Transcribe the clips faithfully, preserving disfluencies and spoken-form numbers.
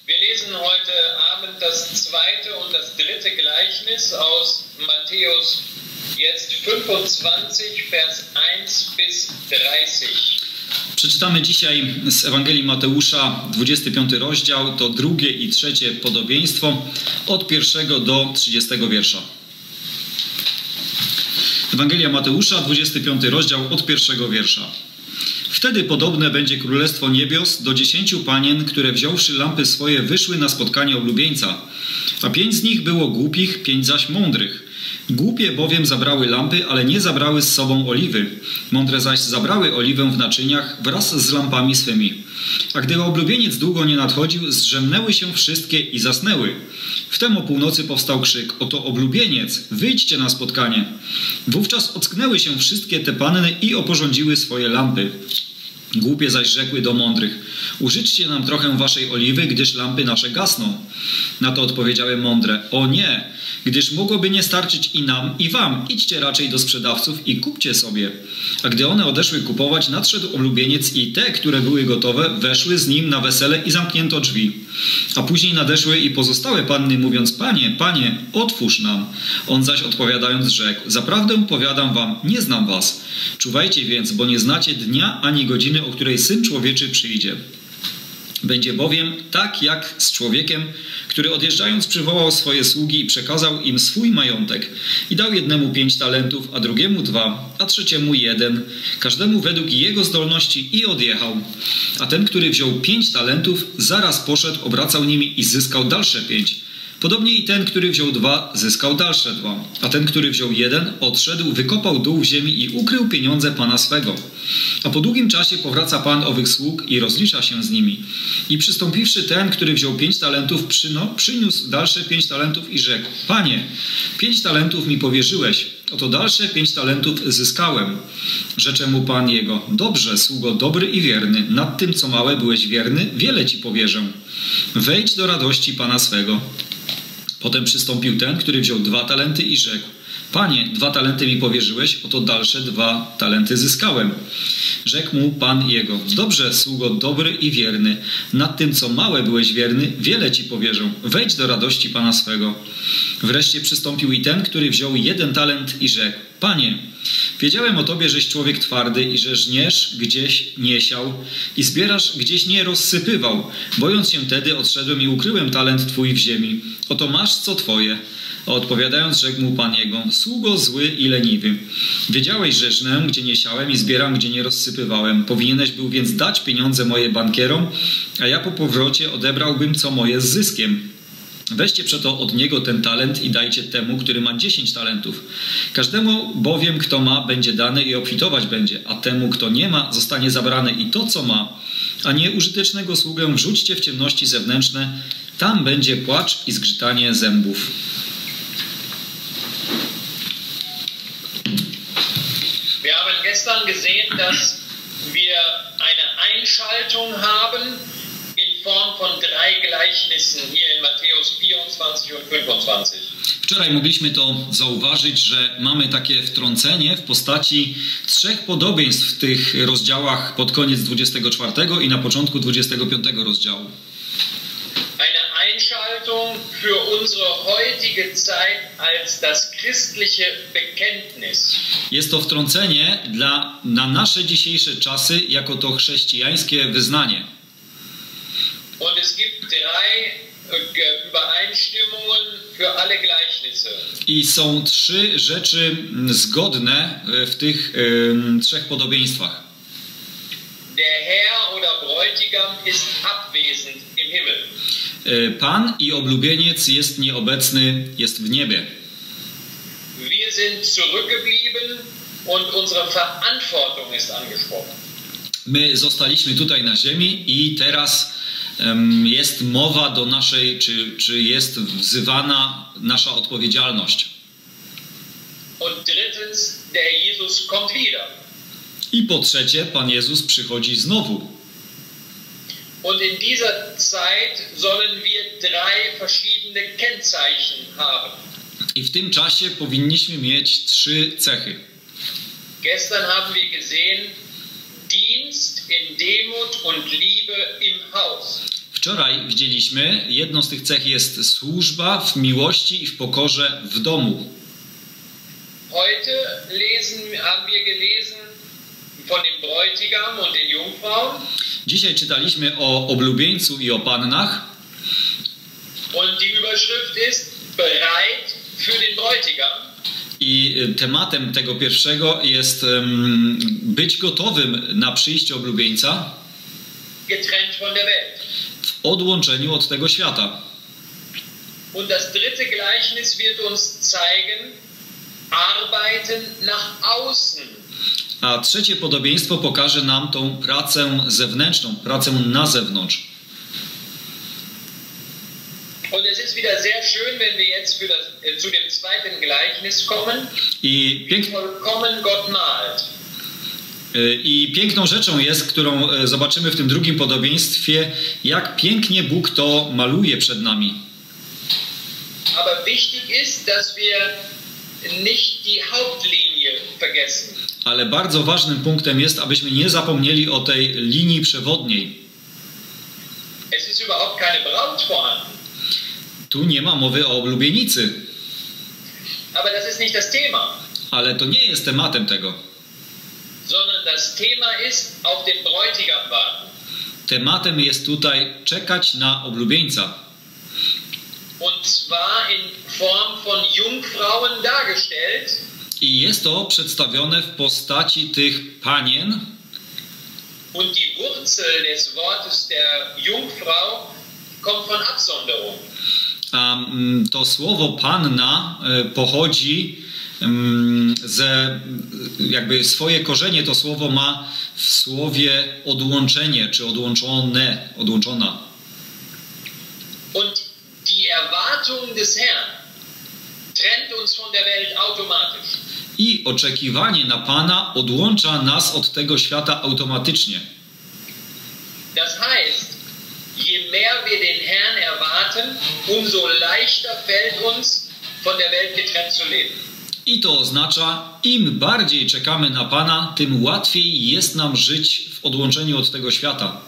Wir lesen heute Abend das zweite und das dritte Gleichnis aus Matthäus jetzt fünfundzwanzig, Vers eins bis dreißig. Przeczytamy dzisiaj z Ewangelii Mateusza, dwudziesty piąty rozdział, to drugie i trzecie podobieństwo, od pierwszego do trzydziestego wiersza. Ewangelia Mateusza, dwudziesty piąty rozdział, od pierwszego wiersza. Wtedy podobne będzie królestwo niebios do dziesięciu panien, które wziąwszy lampy swoje wyszły na spotkanie oblubieńca. A pięć z nich było głupich, pięć zaś mądrych. Głupie bowiem zabrały lampy, ale nie zabrały z sobą oliwy. Mądre zaś zabrały oliwę w naczyniach wraz z lampami swymi. A gdy oblubieniec długo nie nadchodził, zdrzemnęły się wszystkie i zasnęły. Wtem o północy powstał krzyk: oto oblubieniec, wyjdźcie na spotkanie. Wówczas ocknęły się wszystkie te panny i oporządziły swoje lampy. Głupie zaś rzekły do mądrych: użyczcie nam trochę waszej oliwy, gdyż lampy nasze gasną. Na to odpowiedziały mądre: o nie, gdyż mogłoby nie starczyć i nam, i wam. Idźcie raczej do sprzedawców i kupcie sobie. A gdy one odeszły kupować, nadszedł oblubieniec i te, które były gotowe, weszły z nim na wesele i zamknięto drzwi. A później nadeszły i pozostałe panny, mówiąc: Panie, Panie, otwórz nam. On zaś odpowiadając rzekł: zaprawdę powiadam wam, nie znam was. Czuwajcie więc, bo nie znacie dnia ani godziny, o której Syn Człowieczy przyjdzie. Będzie bowiem tak jak z człowiekiem, który odjeżdżając przywołał swoje sługi i przekazał im swój majątek i dał jednemu pięć talentów, a drugiemu dwa, a trzeciemu jeden, każdemu według jego zdolności i odjechał. A ten, który wziął pięć talentów, zaraz poszedł, obracał nimi i zyskał dalsze pięć. Podobnie i ten, który wziął dwa, zyskał dalsze dwa. A ten, który wziął jeden, odszedł, wykopał dół w ziemi i ukrył pieniądze pana swego. A po długim czasie powraca pan owych sług i rozlicza się z nimi. I przystąpiwszy ten, który wziął pięć talentów, przyno, przyniósł dalsze pięć talentów i rzekł: Panie, pięć talentów mi powierzyłeś, oto dalsze pięć talentów zyskałem. Rzecze mu pan jego: dobrze, sługo dobry i wierny, nad tym, co małe byłeś wierny, wiele ci powierzę. Wejdź do radości pana swego. Potem przystąpił ten, który wziął dwa talenty i rzekł: Panie, dwa talenty mi powierzyłeś, oto dalsze dwa talenty zyskałem. Rzekł mu pan jego: dobrze, sługo dobry i wierny, nad tym, co małe byłeś wierny, wiele ci powierzę. Wejdź do radości pana swego. Wreszcie przystąpił i ten, który wziął jeden talent i rzekł: Panie, wiedziałem o tobie, żeś człowiek twardy i że żniesz, gdzieś nie siał i zbierasz, gdzieś nie rozsypywał. Bojąc się tedy, odszedłem i ukryłem talent twój w ziemi. Oto masz co twoje. A odpowiadając, rzekł mu pan jego: sługo zły i leniwy. Wiedziałeś, że żnę, gdzie nie siałem i zbieram, gdzie nie rozsypywałem. Powinieneś był więc dać pieniądze moje bankierom, a ja po powrocie odebrałbym co moje z zyskiem. Weźcie przeto od niego ten talent i dajcie temu, który ma dziesięć talentów. Każdemu bowiem, kto ma, będzie dane i obfitować będzie, a temu, kto nie ma, zostanie zabrane i to, co ma. A nieużytecznego sługę wrzućcie w ciemności zewnętrzne, tam będzie płacz i zgrzytanie zębów. Wir haben gestern gesehen, dass wir eine Einschaltung haben in Form von drei Gleichnissen hier in Matthäus vierundzwanzig und fünfundzwanzig. Wczoraj mogliśmy to zauważyć, że mamy takie wtrącenie w postaci trzech podobieństw w tych rozdziałach pod koniec dwudziestego czwartego i na początku dwudziestego piątego rozdziału. Eine Einschaltung für unsere heutige Zeit als das christliche Bekenntnis. Jest to wtrącenie dla, na nasze dzisiejsze czasy jako to chrześcijańskie wyznanie. Und es gibt drei Übereinstimmungen für alle Gleichnisse. I są trzy rzeczy zgodne w tych y, trzech podobieństwach. Der Herr oder Bräutigam ist abwesend im Himmel. Pan i oblubieniec jest nieobecny, jest w niebie. Wir sind zurückgeblieben und unsere Verantwortung ist angesprochen. My zostaliśmy tutaj na ziemi i teraz um, jest mowa do naszej, czy, czy jest wzywana nasza odpowiedzialność. Und drittens, der Jesus kommt wieder. I po trzecie, Pan Jezus przychodzi znowu. Und in dieser Zeit sollen wir drei verschiedene Kennzeichen haben. I w tym czasie powinniśmy mieć trzy cechy. Gestern haben wir gesehen, Dienst in Demut und Liebe im Haus. Wczoraj widzieliśmy, jedną z tych cech jest służba w miłości i w pokorze w domu. Heute lesen, haben wir gelesen von dem Bräutigam und den Jungfrauen. Dzisiaj czytaliśmy o oblubieńcu i o pannach. Und die Überschrift ist bereit für den Bräutigam. I tematem tego pierwszego jest um, być gotowym na przyjście oblubieńca Getrennt von der Welt. w odłączeniu od tego świata. Und das dritte Gleichnis wird uns zeigen, arbeiten nach außen. A trzecie podobieństwo pokaże nam tą pracę zewnętrzną, pracę na zewnątrz. Und es ist wieder sehr schön, wenn wir jetzt für das, äh, zu dem zweiten Gleichnis kommen. I, pięk... Vollkommen Gott malt. I piękną rzeczą jest, którą zobaczymy w tym drugim podobieństwie, jak pięknie Bóg to maluje przed nami. Aber wichtig ist, dass wir nicht die Hauptlinie vergessen. Ale bardzo ważnym punktem jest, abyśmy nie zapomnieli o tej linii przewodniej. Es ist überhaupt keine Braut vorhanden. Tu nie ma mowy o oblubienicy. Aber das ist nicht das Thema. Ale to nie jest tematem tego. Sondern das Thema ist auf den Bräutigam warten. Tematem jest tutaj czekać na oblubieńca. Und zwar in Form von Jungfrauen dargestellt. I jest to przedstawione w postaci tych panien. Und die Wurzel des Wortes der Jungfrau kommt von Absonderung. A to słowo panna pochodzi ze, jakby swoje korzenie to słowo ma w słowie odłączenie, czy odłączone, odłączona. Und die Erwartung des Herrn trennt uns von der Welt automatisch. I oczekiwanie na Pana odłącza nas od tego świata automatycznie. Das heißt, je mehr wir den Herrn erwarten, umso leichter fällt uns, von der Welt getrennt zu leben. I to oznacza, im bardziej czekamy na Pana, tym łatwiej jest nam żyć w odłączeniu od tego świata.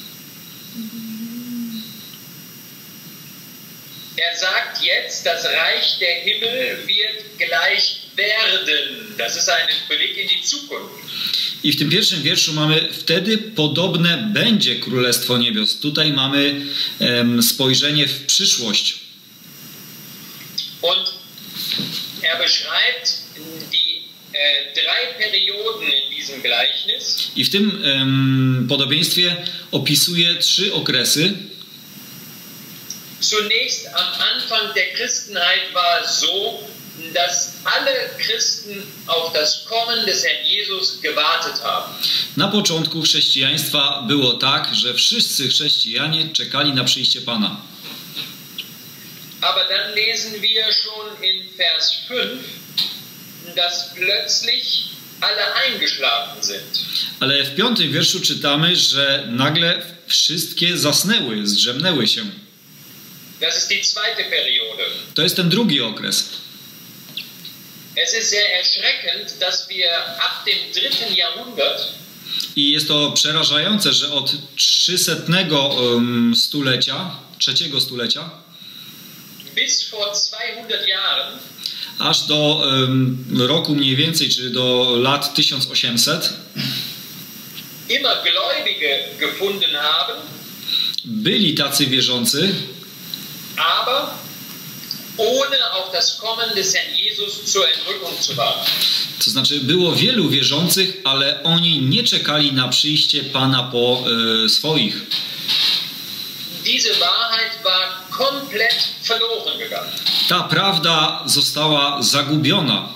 Er sagt jetzt, das Reich der Himmel wird gleich werden. Das ist ein Blick in die Zukunft. I w tym pierwszym wierszu mamy wtedy podobne będzie Królestwo Niebios. Tutaj mamy um, spojrzenie w przyszłość. Und er beschreibt die äh, drei Perioden in diesem Gleichnis. I w tym um, podobieństwie opisuje trzy okresy. Zunächst am Anfang der Christenheit war es so, dass alle Christen auf das Kommen des Herrn Jesus gewartet haben. Na początku chrześcijaństwa było tak, że wszyscy chrześcijanie czekali na przyjście Pana. Aber dann lesen wir schon in Vers fünf, dass plötzlich alle eingeschlafen sind. Ale w piątym wierszu czytamy, że nagle wszystkie zasnęły, zdrzemnęły się. Das ist die zweite Periode. To jest ten drugi okres. Es ist sehr erschreckend, dass wir ab dem dritten Jahrhundert I jest to przerażające, że od trzysetnego um, stulecia, trzeciego stulecia, bis vor zweihundert Jahren aż do um, roku mniej więcej, czy do lat tysiąc osiemset, immer Gläubige gefunden haben, byli tacy wierzący, aber ohne auf das Kommen des Herrn Jesus zur Entrückung zu warten. To znaczy było wielu wierzących, ale oni nie czekali na przyjście Pana po e, swoich. Diese Wahrheit war komplett verloren gegangen. Ta prawda została zagubiona.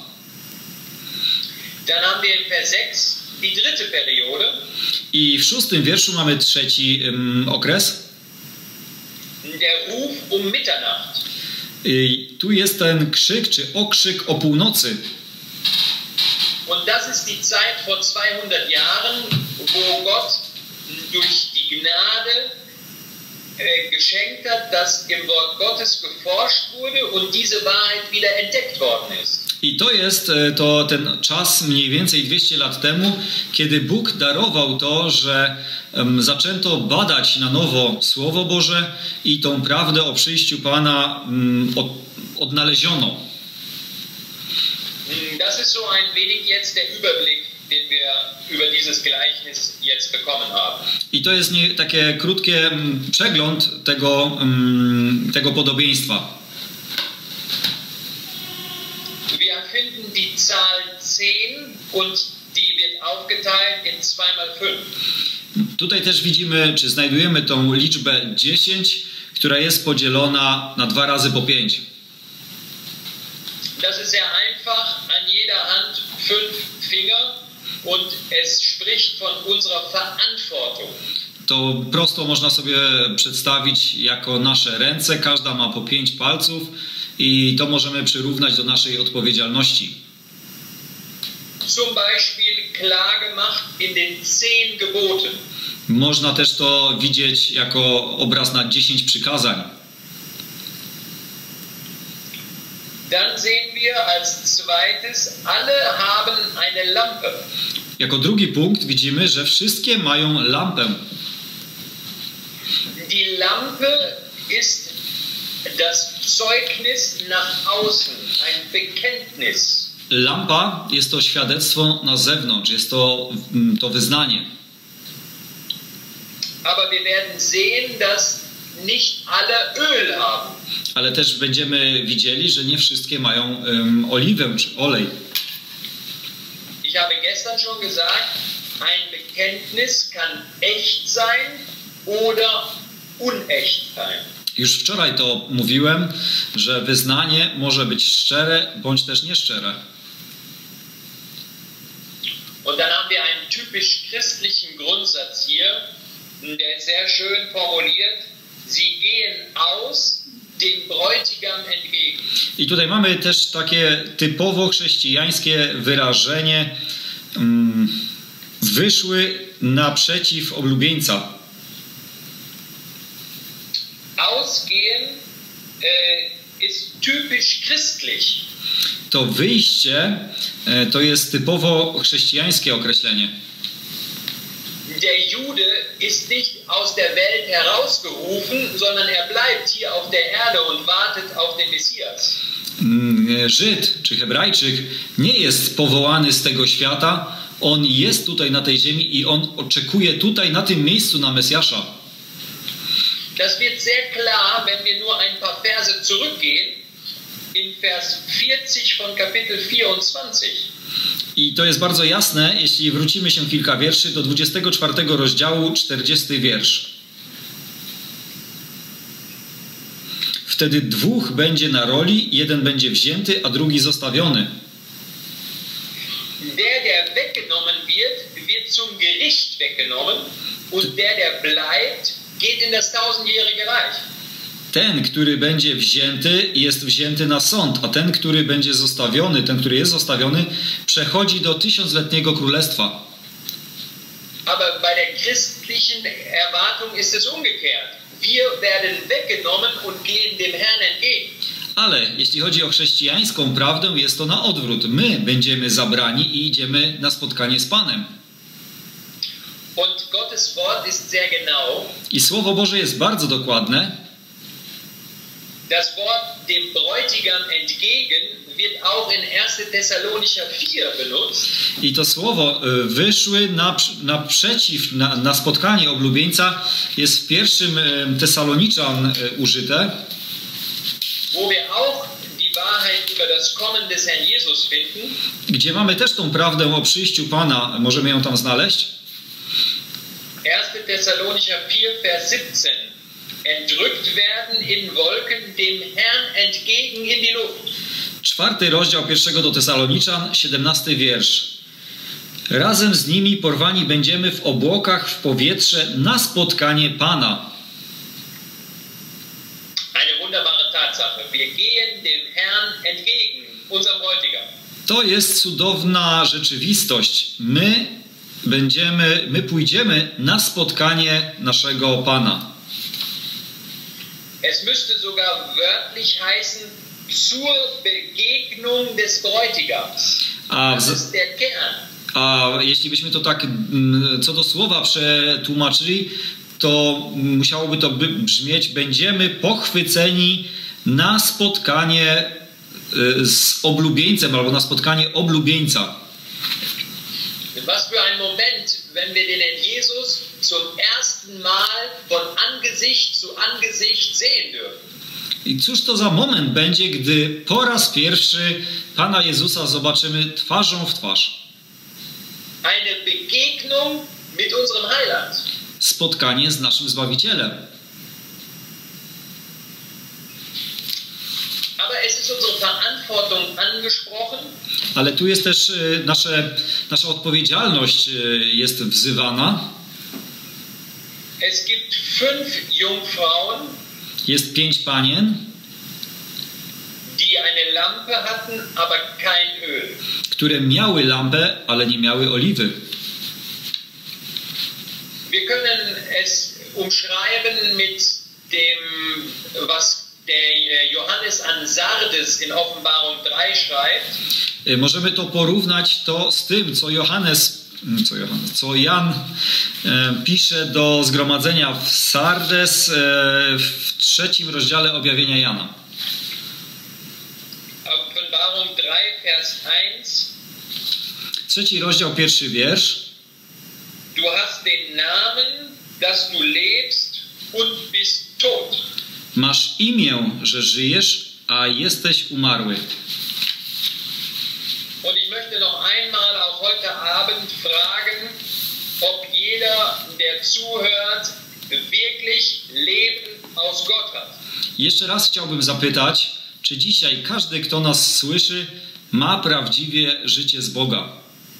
Dann haben wir in Vers sechs die dritte Periode. I w szóstym wierszu mamy trzeci um, okres. Der Ruf um Mitternacht. I tu jest ten krzyk, czy okrzyk o północy. Und das ist die Zeit vor zweihundert Jahren, wo Gott durch die Gnade äh, geschenkt hat, dass im Wort Gottes geforscht wurde und diese Wahrheit wieder entdeckt worden ist. I to jest e, to ten czas mniej więcej dwieście lat temu, kiedy Bóg darował to, że em, zaczęto badać na nowo Słowo Boże i tą prawdę o przyjściu Pana em, od, odnaleziono. Das ist so ein wenig jetzt der Überblick, den wir über dieses Gleichnis jetzt bekommen haben. I to jest nie, takie krótkie em, przegląd tego, em, tego podobieństwa. Wir finden die Zahl zehn und die wird aufgeteilt in zwei mal fünf. Tutaj też widzimy, czy znajdujemy tą liczbę dziesięć, która jest podzielona na dwa razy po pięć. Das ist sehr einfach, an jeder Hand fünf Finger und es spricht von unserer Verantwortung. To prosto można sobie przedstawić jako nasze ręce, każda ma po pięć palców i to możemy przyrównać do naszej odpowiedzialności. Zum Beispiel klar gemacht in den zehn Geboten. Można też to widzieć jako obraz na dziesięć przykazań. Dann sehen wir als zweites, alle haben eine Lampe. Jako drugi punkt widzimy, że wszystkie mają lampę. Die Lampe ist das Zeugnis nach außen, ein Bekenntnis. Lampa jest to świadectwo na zewnątrz, jest to, to wyznanie. Aber wir werden sehen, dass nicht alle Öl haben. Ale też będziemy widzieli, że nie wszystkie mają um, oliwę czy olej. Ich habe gestern schon gesagt, ein Bekenntnis kann echt sein oder unecht sein. Już wczoraj to mówiłem, że wyznanie może być szczere bądź też nieszczere. Und dann haben wir einen typisch christlichen Grundsatz hier, der ist sehr schön formuliert. Sie gehen aus dem Bräutigam entgegen. I tutaj mamy też takie typowo chrześcijańskie wyrażenie um, wyszły naprzeciw oblubieńca. Ausgehen äh, ist typisch christlich. To wyjście e, to jest typowo chrześcijańskie określenie. Der Jude ist nicht aus der Welt herausgerufen, sondern er bleibt hier auf der Erde und wartet auf den Messias. Żyd czy Hebrajczyk nie jest powołany z tego świata, on jest tutaj na tej ziemi i on oczekuje tutaj na tym miejscu na Mesjasza. Das wird sehr klar, wenn wir nur ein paar Verse zurückgehen, in Vers vierzig von Kapitel vierundzwanzig. I to jest bardzo jasne, jeśli wrócimy się kilka wierszy do dwudziestego czwartego rozdziału, czterdziesty wiersz. Wtedy dwóch będzie na roli, jeden będzie wzięty, a drugi zostawiony. Der, der weggenommen wird, wird zum Gericht weggenommen und der, der bleibt, geht in das tausendjährige Reich. Ten, który będzie wzięty, jest wzięty na sąd, a ten, który będzie zostawiony, ten, który jest zostawiony, przechodzi do tysiącletniego królestwa. Aber bei der christlichen Erwartung ist es umgekehrt. Wir werden weggenommen und gehen dem Herrn entgegen. Ale jeśli chodzi o chrześcijańską prawdę, jest to na odwrót. My będziemy zabrani i idziemy na spotkanie z Panem. Und Gottes Wort ist sehr genau. I Słowo Boże jest bardzo dokładne. Das Wort dem Bräutigam entgegen wird auch in erster Thessalonicher vier benutzt. I to słowo wyszły naprzeciw, na, na spotkanie oblubieńca jest w pierwszym Tesaloniczan użyte. Wo wir auch die Wahrheit über das Kommen des Herrn Jesus finden. Gdzie mamy też tą prawdę o przyjściu Pana, możemy ją tam znaleźć. erster Thessalonicher vier, Vers siebzehn. Entrückt werden in Wolken dem Herrn entgegen in die Luft. Czwarty rozdział pierwszego do Tesaloniczan, siedemnasty wiersz. Razem z nimi porwani będziemy w obłokach w powietrze na spotkanie Pana. Eine wunderbare Tatsache. Wir gehen dem Herrn entgegen, unserem Bräutigam. To jest cudowna rzeczywistość. My będziemy, my pójdziemy na spotkanie naszego Pana. Es müsste sogar wörtlich heißen, zur Begegnung des Bräutigams. A, Das w, ist der Kern. a jeśli byśmy to tak mm, co do słowa przetłumaczyli, to musiałoby to by brzmieć: będziemy pochwyceni na spotkanie y, z oblubieńcem albo na spotkanie oblubieńca. Was für ein Moment, wenn wir den Herrn Jesus zum ersten Mal von Angesicht zu Angesicht sehen dürfen. I cóż to za moment będzie, gdy po raz pierwszy Pana Jezusa zobaczymy twarzą w twarz. Eine Begegnung mit unserem Heiland. Spotkanie z naszym Zbawicielem. Aber es ist unsere Verantwortung angesprochen. Ale tu jest też y, nasze, nasza odpowiedzialność y, jest wzywana. Es gibt fünf Jungfrauen, Jest pięć panien, die eine Lampe hatten, aber kein Öl. które miały lampę, ale nie miały oliwy. Wir können es umschreiben mit dem, was der Johannes an Sardes in Offenbarung drei schreibt. Y, Możemy to porównać to z tym, co Johannes, co, Johannes, co Jan e, pisze do zgromadzenia w Sardes e, w trzecim rozdziale objawienia Jana. Offenbarung drei, Vers eins. Trzeci rozdział, pierwszy wiersz. Du hast den Namen, dass du lebst und bist tot. Masz imię, że żyjesz, a jesteś umarły. Und ich möchte noch einmal auch heute Abend fragen, ob jeder, der zuhört, wirklich Leben aus Gott hat. Jeszcze raz chciałbym zapytać, czy dzisiaj każdy, kto nas słyszy, ma prawdziwie życie z Boga?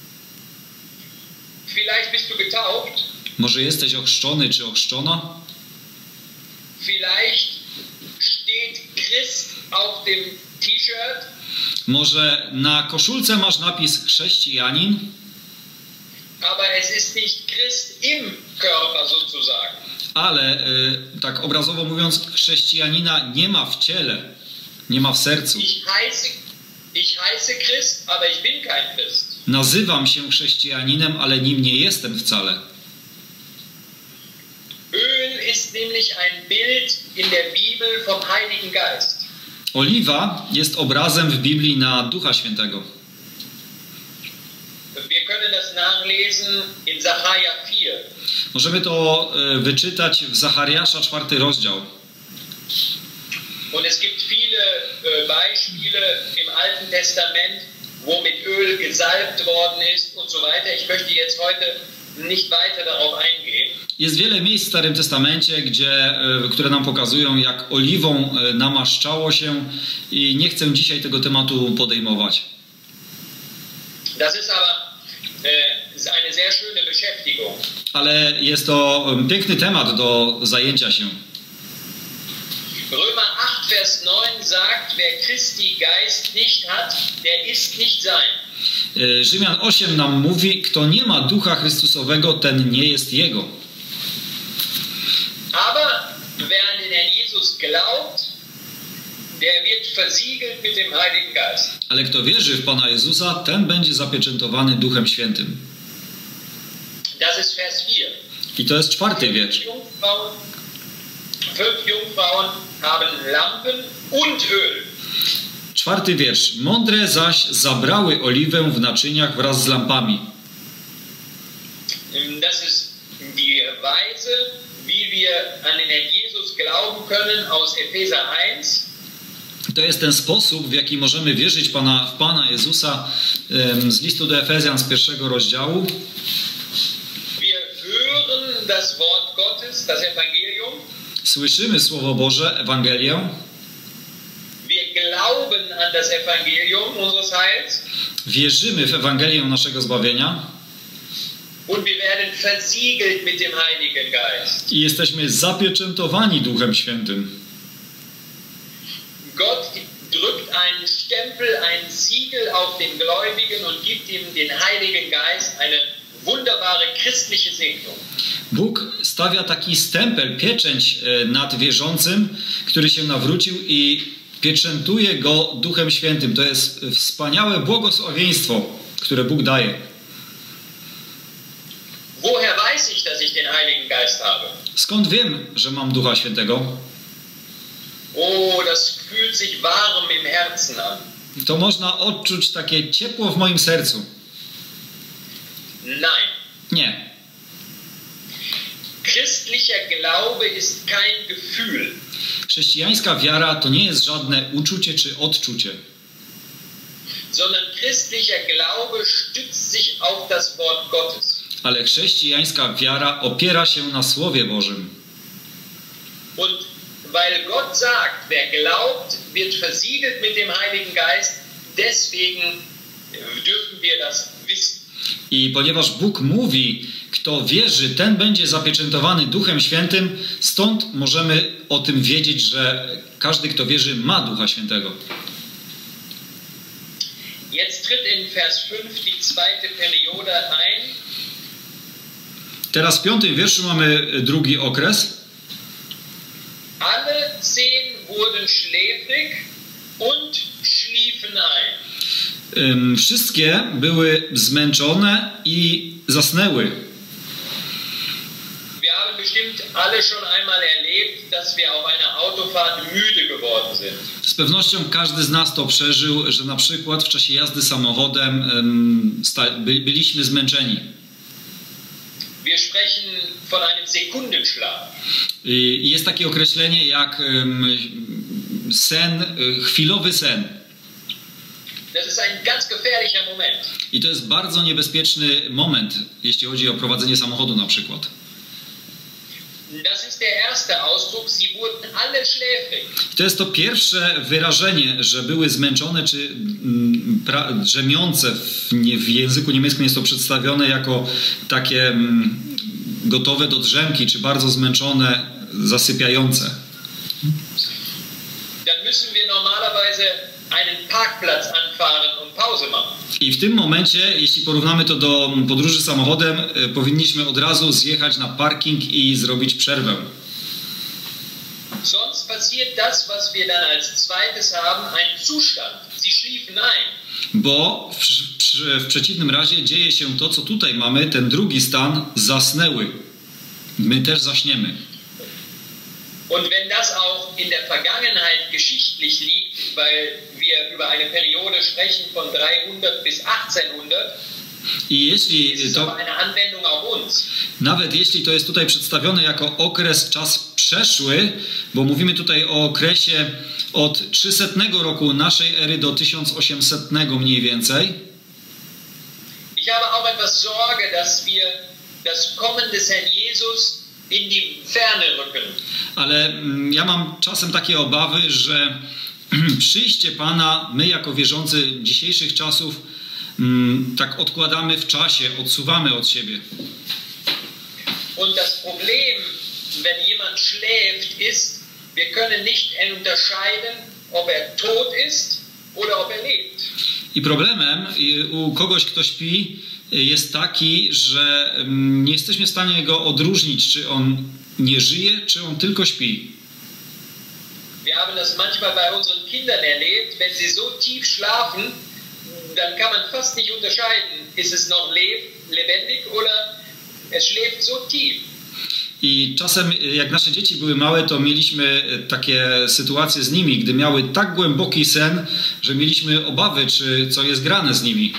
Vielleicht bist du getauft, Może jesteś ochrzczony czy ochrzczona? vielleicht steht Christ auf dem T-Shirt, Może na koszulce masz napis chrześcijanin, aber es ist nicht Christ im Körper sozusagen. ale y, tak obrazowo mówiąc, chrześcijanina nie ma w ciele, nie ma w sercu. Ich heiße, ich heiße Christ, aber ich bin kein Christ. Nazywam się chrześcijaninem, ale nim nie jestem wcale. Öl ist nämlich ein Bild in der Bibel vom Heiligen Geist. Oliwa jest obrazem w Biblii na Ducha Świętego. Wir können das nachlesen in Sacharja vier. Możemy to y, wyczytać w Zachariasza, czwarty rozdział. Und es gibt viele äh, Beispiele im Alten Testament, wo mit Öl gesalbt worden ist und so weiter. Ich möchte jetzt heute nicht weiter darauf eingehen. Jest wiele miejsc w Starym Testamencie, gdzie, y, które nam pokazują, jak oliwą y, namaszczało się, i nie chcę dzisiaj tego tematu podejmować. Das ist aber äh, ist eine sehr schöne Beschäftigung. Ale jest to y, piękny temat do zajęcia się. Römer acht, Vers neun sagt, wer Christi Geist nicht hat, der ist nicht sein. Y, Rzymian osiem nam mówi, kto nie ma Ducha Chrystusowego, ten nie jest Jego. Aber wer an den Herrn Jesus glaubt, der wird versiegelt mit dem Heiligen Geist. Ale kto wierzy w Pana Jezusa, ten będzie zapieczętowany Duchem Świętym. Das ist Vers vier. I to jest czwarty Fünf wiersz. Jungfrauen, fünf Jungfrauen haben Lampen und Öl. Czwarty wiersz. Mądre zaś zabrały oliwę w naczyniach wraz z lampami. Das ist die Weise, wie wir an den Herrn Jesus glauben können aus Epheser eins. To jest ten sposób, w jaki możemy wierzyć Pana, w Pana Jezusa em, z listu do Efezjan z pierwszego rozdziału. Wir hören das Wort Gottes, das Evangelium. Słyszymy Słowo Boże, Ewangelię. Wir glauben an das Evangelium unseres Heils. Wierzymy w Ewangelię naszego zbawienia. Und wir werden versiegelt mit dem Heiligen Geist. I jesteśmy zapieczętowani Duchem Świętym. Gott drückt einen Stempel, ein Siegel auf den Gläubigen und gibt ihm den Heiligen Geist, eine wunderbare christliche Segnung. Bóg stawia taki stempel, pieczęć e, nad wierzącym, który się nawrócił, i pieczętuje go Duchem Świętym. To jest wspaniałe błogosławieństwo, które Bóg daje. Woher weiß ich, dass ich den Heiligen Geist habe? Skąd wiem, że mam Ducha Świętego? Oh, das fühlt sich warm im Herzen an. To można odczuć takie ciepło w moim sercu. Nein. Nie. Christlicher Glaube ist kein Gefühl. Chrześcijańska wiara to nie jest żadne uczucie czy odczucie. Sondern christlicher Glaube stützt sich auf das Wort Gottes. Ale chrześcijańska wiara opiera się na Słowie Bożym. Und weil Gott sagt, wer glaubt, wird versiegelt mit dem Heiligen Geist, deswegen dürfen wir das wissen. I ponieważ Bóg mówi, kto wierzy, ten będzie zapieczętowany Duchem Świętym, stąd możemy o tym wiedzieć, że każdy, kto wierzy, ma Ducha Świętego. Jetzt tritt in Vers fünf die zweite Periode ein. Teraz w piątym wierszu mamy drugi okres. Alle zehn wurden schläfrig und schliefen ein. Wszystkie były zmęczone i zasnęły. Wir haben bestimmt alle schon einmal erlebt, dass wir auf einer Autofahrt müde geworden sind. Z pewnością każdy z nas to przeżył, że na przykład w czasie jazdy samochodem um, sta- by, byliśmy zmęczeni. Wir sprechen von einem Sekundenschlaf. I jest takie określenie jak um, sen, chwilowy sen. Das ist ein ganz gefährlicher Moment. I to jest bardzo niebezpieczny moment, jeśli chodzi o prowadzenie samochodu na przykład. Das ist der erste Ausdruck, sie wurden alle schläfrig. To jest to pierwsze wyrażenie, że były zmęczone czy mm, pra, drzemiące. W, nie, w języku niemieckim jest to przedstawione jako takie mm, gotowe do drzemki, czy bardzo zmęczone, zasypiające. Dann müssen wir normalerweise einen Parkplatz anfahren und Pause machen. I w tym momencie, jeśli porównamy to do podróży samochodem, powinniśmy od razu zjechać na parking i zrobić przerwę. Sonst passiert das, was wir dann als zweites haben, ein Zustand. Sie schliefen ein. Bo w, w, w przeciwnym razie dzieje się to, co tutaj mamy, ten drugi stan, zasnęły. My też zaśniemy. Und wenn das auch in der Vergangenheit geschichtlich liegt, weil wir über eine Periode sprechen von dreihundert bis achtzehnhundert, I jeśli ist es to, aber eine Anwendung auf uns. nawet jeśli to jest tutaj przedstawione jako okres, czas przeszły, bo mówimy tutaj o okresie od trzysetnego roku naszej ery do tysiąc osiemsetnego mniej więcej. Ich habe auch etwas Sorge, dass wir das Kommen des Herrn Jesus in die Ferne rücken. Ale mm, ja mam czasem takie obawy, że przyjście Pana, my jako wierzący dzisiejszych czasów, mm, tak odkładamy w czasie, odsuwamy od siebie. Und das Problem, wenn jemand schläft, ist, wir können nicht unterscheiden, ob er tot ist oder ob er lebt. I problemem u kogoś, kto śpi, jest taki, że mm, nie jesteśmy w stanie go odróżnić, czy on nie żyje, czy on tylko śpi. Wir haben das manchmal bei unseren Kindern erlebt, wenn sie so tief schlafen, dann kann man fast nicht unterscheiden, ist es noch lebendig oder es schläft so tief. I czasem, jak nasze dzieci były małe, to mieliśmy takie sytuacje z nimi, gdy miały tak głęboki sen, że mieliśmy obawy, czy co jest grane z nimi.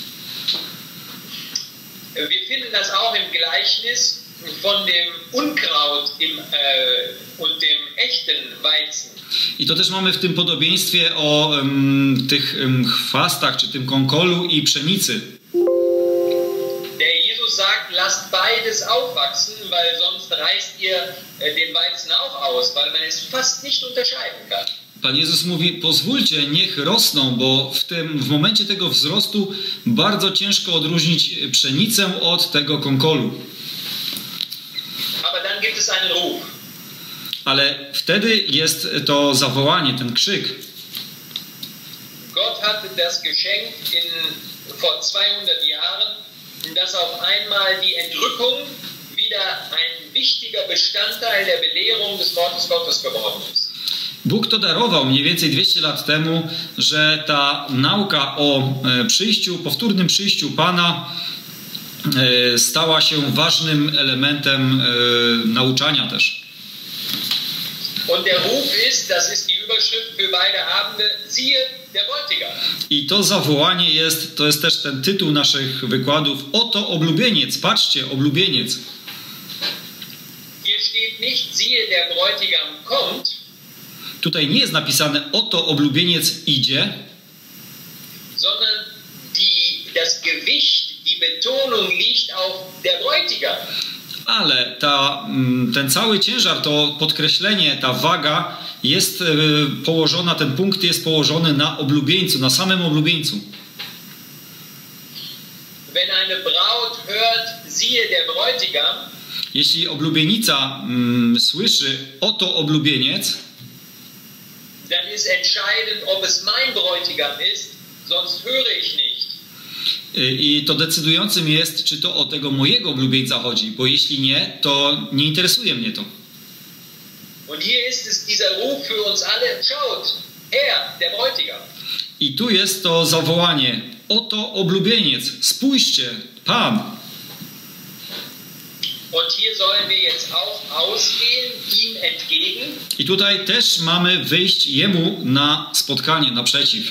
Wir finden das auch im Gleichnis von dem Unkraut im, äh, und dem echten Weizen. I to też mamy w tym podobieństwie o um, tych um, chwastach, czy tym konkolu i pszenicy. Der Jesus sagt, lasst beides aufwachsen, weil sonst reißt ihr äh, den Weizen auch aus, weil man es fast nicht unterscheiden kann. Pan Jezus mówi, pozwólcie, niech rosną, bo w tym, w momencie tego wzrostu bardzo ciężko odróżnić pszenicę od tego konkolu. Aber dann gibt es einen Ruf. Ale wtedy jest to zawołanie, ten krzyk. Gott hatte das geschenkt in, vor zweihundert Jahren, dass auf einmal die Entrückung wieder ein wichtiger Bestandteil der Belehrung des Wortes Gottes geworden ist. Bóg to darował mniej więcej dwieście lat temu, że ta nauka o przyjściu, powtórnym przyjściu Pana stała się ważnym elementem nauczania też. Und der Ruf ist, das ist die Überschrift für beide Abende, siehe der Bräutigam. I to zawołanie jest, to jest też ten tytuł naszych wykładów. Oto oblubieniec, patrzcie, oblubieniec. Hier steht nicht, siehe der Bräutigam kommt. Tutaj nie jest napisane, oto oblubieniec idzie, sondern die, das Gewicht, die Betonung liegt auf der Bräutigam. ale ta, ten cały ciężar, to podkreślenie, ta waga jest położona, ten punkt jest położony na oblubieńcu, na samym oblubieńcu. Wenn eine Braut hört, siehe der Bräutigam, jeśli oblubienica mm, słyszy, oto oblubieniec, dann ist entscheidend, ob es mein Bräutigam ist, sonst höre ich nicht. I to decydującym jest, czy to o tego mojego oblubieńca chodzi, bo jeśli nie, to nie interesuje mnie to. Und hier ist es dieser Ruf für uns alle, schaut, Herr, der Bräutigam. I tu jest to zawołanie, oto oblubieniec, spójrzcie, Pan. Und hier sollen wir jetzt auch ausgehen, ihm entgegen. I tutaj też mamy wyjść Jemu na spotkanie, naprzeciw.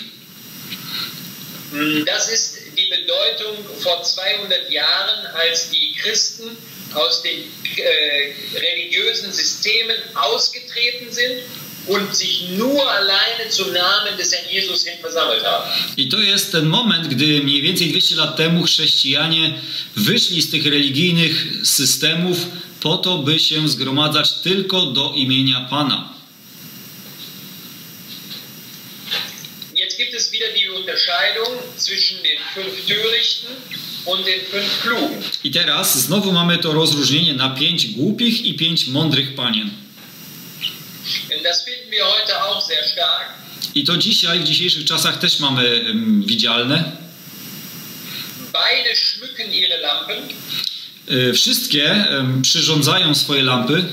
Das ist die Bedeutung vor zweihundert Jahren, als die Christen aus den äh, religiösen Systemen ausgetreten sind und sich nur alleine zum Namen des Herrn Jesus hin versammelt haben. I to jest ten moment, gdy mniej więcej dwieście lat temu chrześcijanie wyszli z tych religijnych systemów po to, by się zgromadzać tylko do imienia Pana. Jetzt gibt es wieder die Unterscheidung zwischen den fünf Törichten und den fünf Klugen. I teraz znowu mamy to rozróżnienie na pięć głupich i pięć mądrych panien. Das finden wir heute auch sehr stark. I to dzisiaj, w dzisiejszych czasach też mamy um, widzialne. Beide schmücken ihre Lampen. Y, wszystkie um, przyrządzają swoje lampy.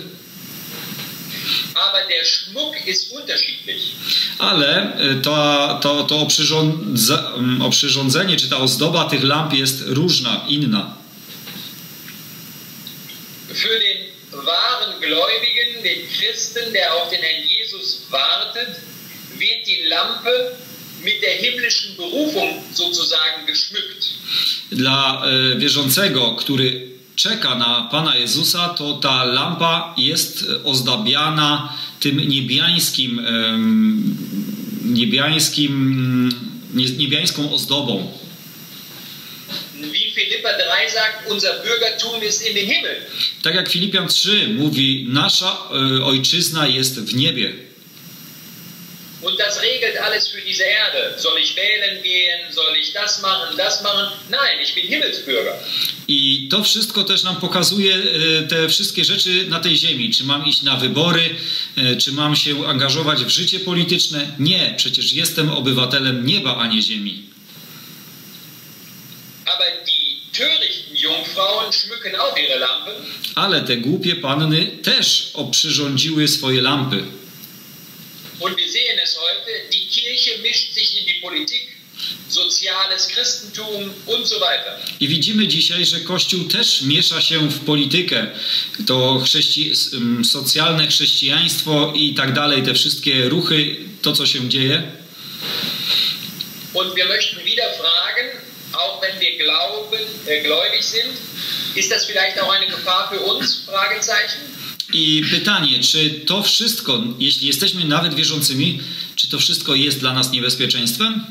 Aber der Schmuck ist unterschiedlich. Ale to, to, to oprzyrządza, oprzyrządzenie, czy ta ozdoba tych lamp jest różna, inna. Für den wahren Gläubigen, den Christen, der auf den Herrn Jesus wartet, wird die Lampe mit der himmlischen Berufung sozusagen geschmückt. Dla y, wierzącego, który czeka na Pana Jezusa, to ta lampa jest ozdabiana tym niebiańskim, um, niebiańskim, niebiańską ozdobą. Wie Philipper drei sagt, unser Bürgertum ist in den Himmel. Tak jak Filipian trzy mówi, nasza y, ojczyzna jest w niebie. Und das regelt alles für diese Erde. Soll ich wählen gehen? Soll ich das machen, das machen? Nein, ich bin Himmelsbürger. I to wszystko też nam pokazuje y, te wszystkie rzeczy na tej ziemi. Czy mam iść na wybory? Y, czy mam się angażować w życie polityczne? Nie, przecież jestem obywatelem nieba, a nie ziemi. Aber die törichten Jungfrauen schmücken auch ihre Lampen. Ale te głupie panny też oprzyrządziły swoje lampy. Und wir sehen es heute, die Kirche mischt sich in die Politik, soziales Christentum und so weiter. I widzimy dzisiaj, że Kościół też miesza się w politykę. To chrześci- socjalne chrześcijaństwo i tak dalej, te wszystkie ruchy, to co się dzieje. Und wir möchten wieder fragen, auch wenn wir glauben, äh, gläubig sind, ist das vielleicht auch eine Gefahr für uns? Fragezeichen. I pytanie, czy to wszystko, jeśli jesteśmy nawet wierzącymi, czy to wszystko jest dla nas niebezpieczeństwem?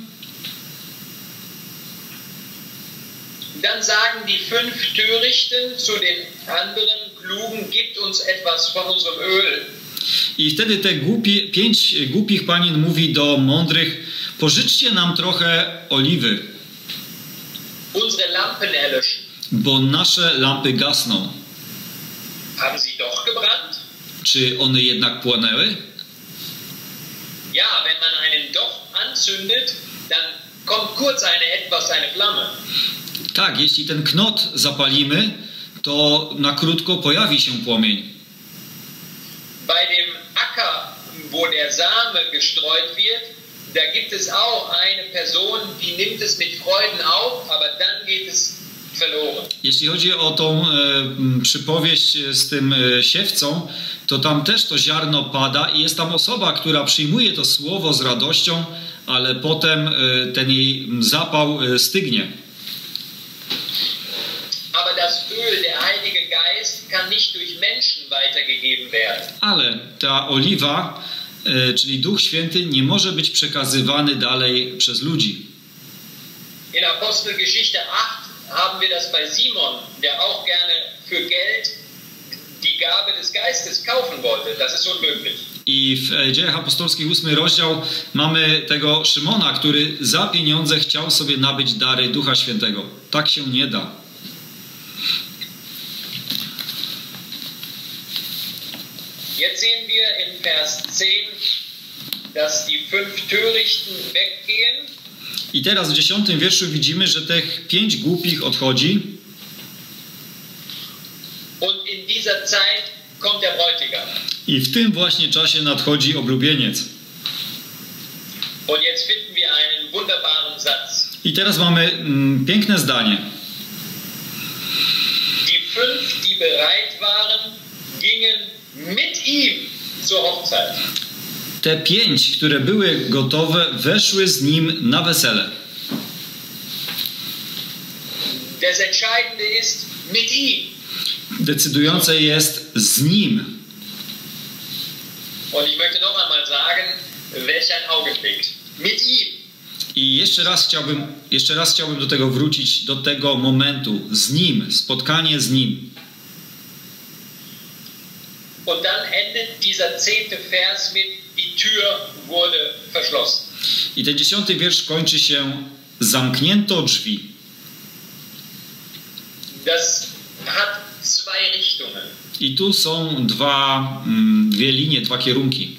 Dann sagen die fünf Törichten zu den anderen Klugen, gibt uns etwas von unserem Öl. I wtedy te głupie, pięć głupich panien mówi do mądrych, pożyczcie nam trochę oliwy, Unsere Lampen erlöschen. bo nasze lampy gasną. Haben sie doch gebrannt? Czy one jednak płonęły? Ja, wenn man einen Docht anzündet, dann kommt kurz eine etwas eine Flamme. Tak, jeśli ten knot zapalimy, to na krótko pojawi się płomień. Bei dem Acker wo der Same gestreut wird, da gibt es auch eine Person, die nimmt es mit Freuden auf, aber dann geht es verloren. Jeśli chodzi o tą e, przypowieść z tym e, siewcą, to tam też to ziarno pada i jest tam osoba, która przyjmuje to słowo z radością, ale potem e, ten jej zapał e, stygnie. Aber das Öl, der Heilige Geist, kann nicht durch Menschen weitergegeben werden. Ale ta oliwa, e, czyli Duch Święty, nie może być przekazywany dalej przez ludzi. In Apostelgeschichte acht haben wir das bei Simon, der auch gerne für Geld die Gabe des Geistes kaufen wollte. Das ist unmöglich. I w Dziejach Apostolskich ósmy rozdział mamy tego Szymona, który za pieniądze chciał sobie nabyć dary Ducha Świętego. Tak się nie da. Jetzt sehen wir in Vers zehn, dass die fünf Törichten weggehen. I teraz w dziesiątym wierszu widzimy, że tych pięć głupich odchodzi. Und in dieser Zeit kommt der Bräutigam. I w tym właśnie czasie nadchodzi oblubieniec. Und jetzt finden wir einen wunderbaren Satz. I teraz mamy mm, piękne zdanie. Die fünf, die bereit waren, gingen mit ihm zur Hochzeit. Te pięć, które były gotowe, weszły z nim na wesele. Das Entscheidende ist mit ihm. Decydujące jest z nim. Und ich möchte noch einmal sagen, welch ein Augenblick. Mit ihm. I jeszcze raz chciałbym, jeszcze raz chciałbym do tego wrócić, do tego momentu. Z nim, spotkanie z nim. Und dann endet dieser zehnte Vers mit, die Tür wurde verschlossen. I ten dziesiąty wiersz kończy się: zamknięto drzwi. Das hat zwei Richtungen. I tu są dwa, dwie linie, dwa kierunki.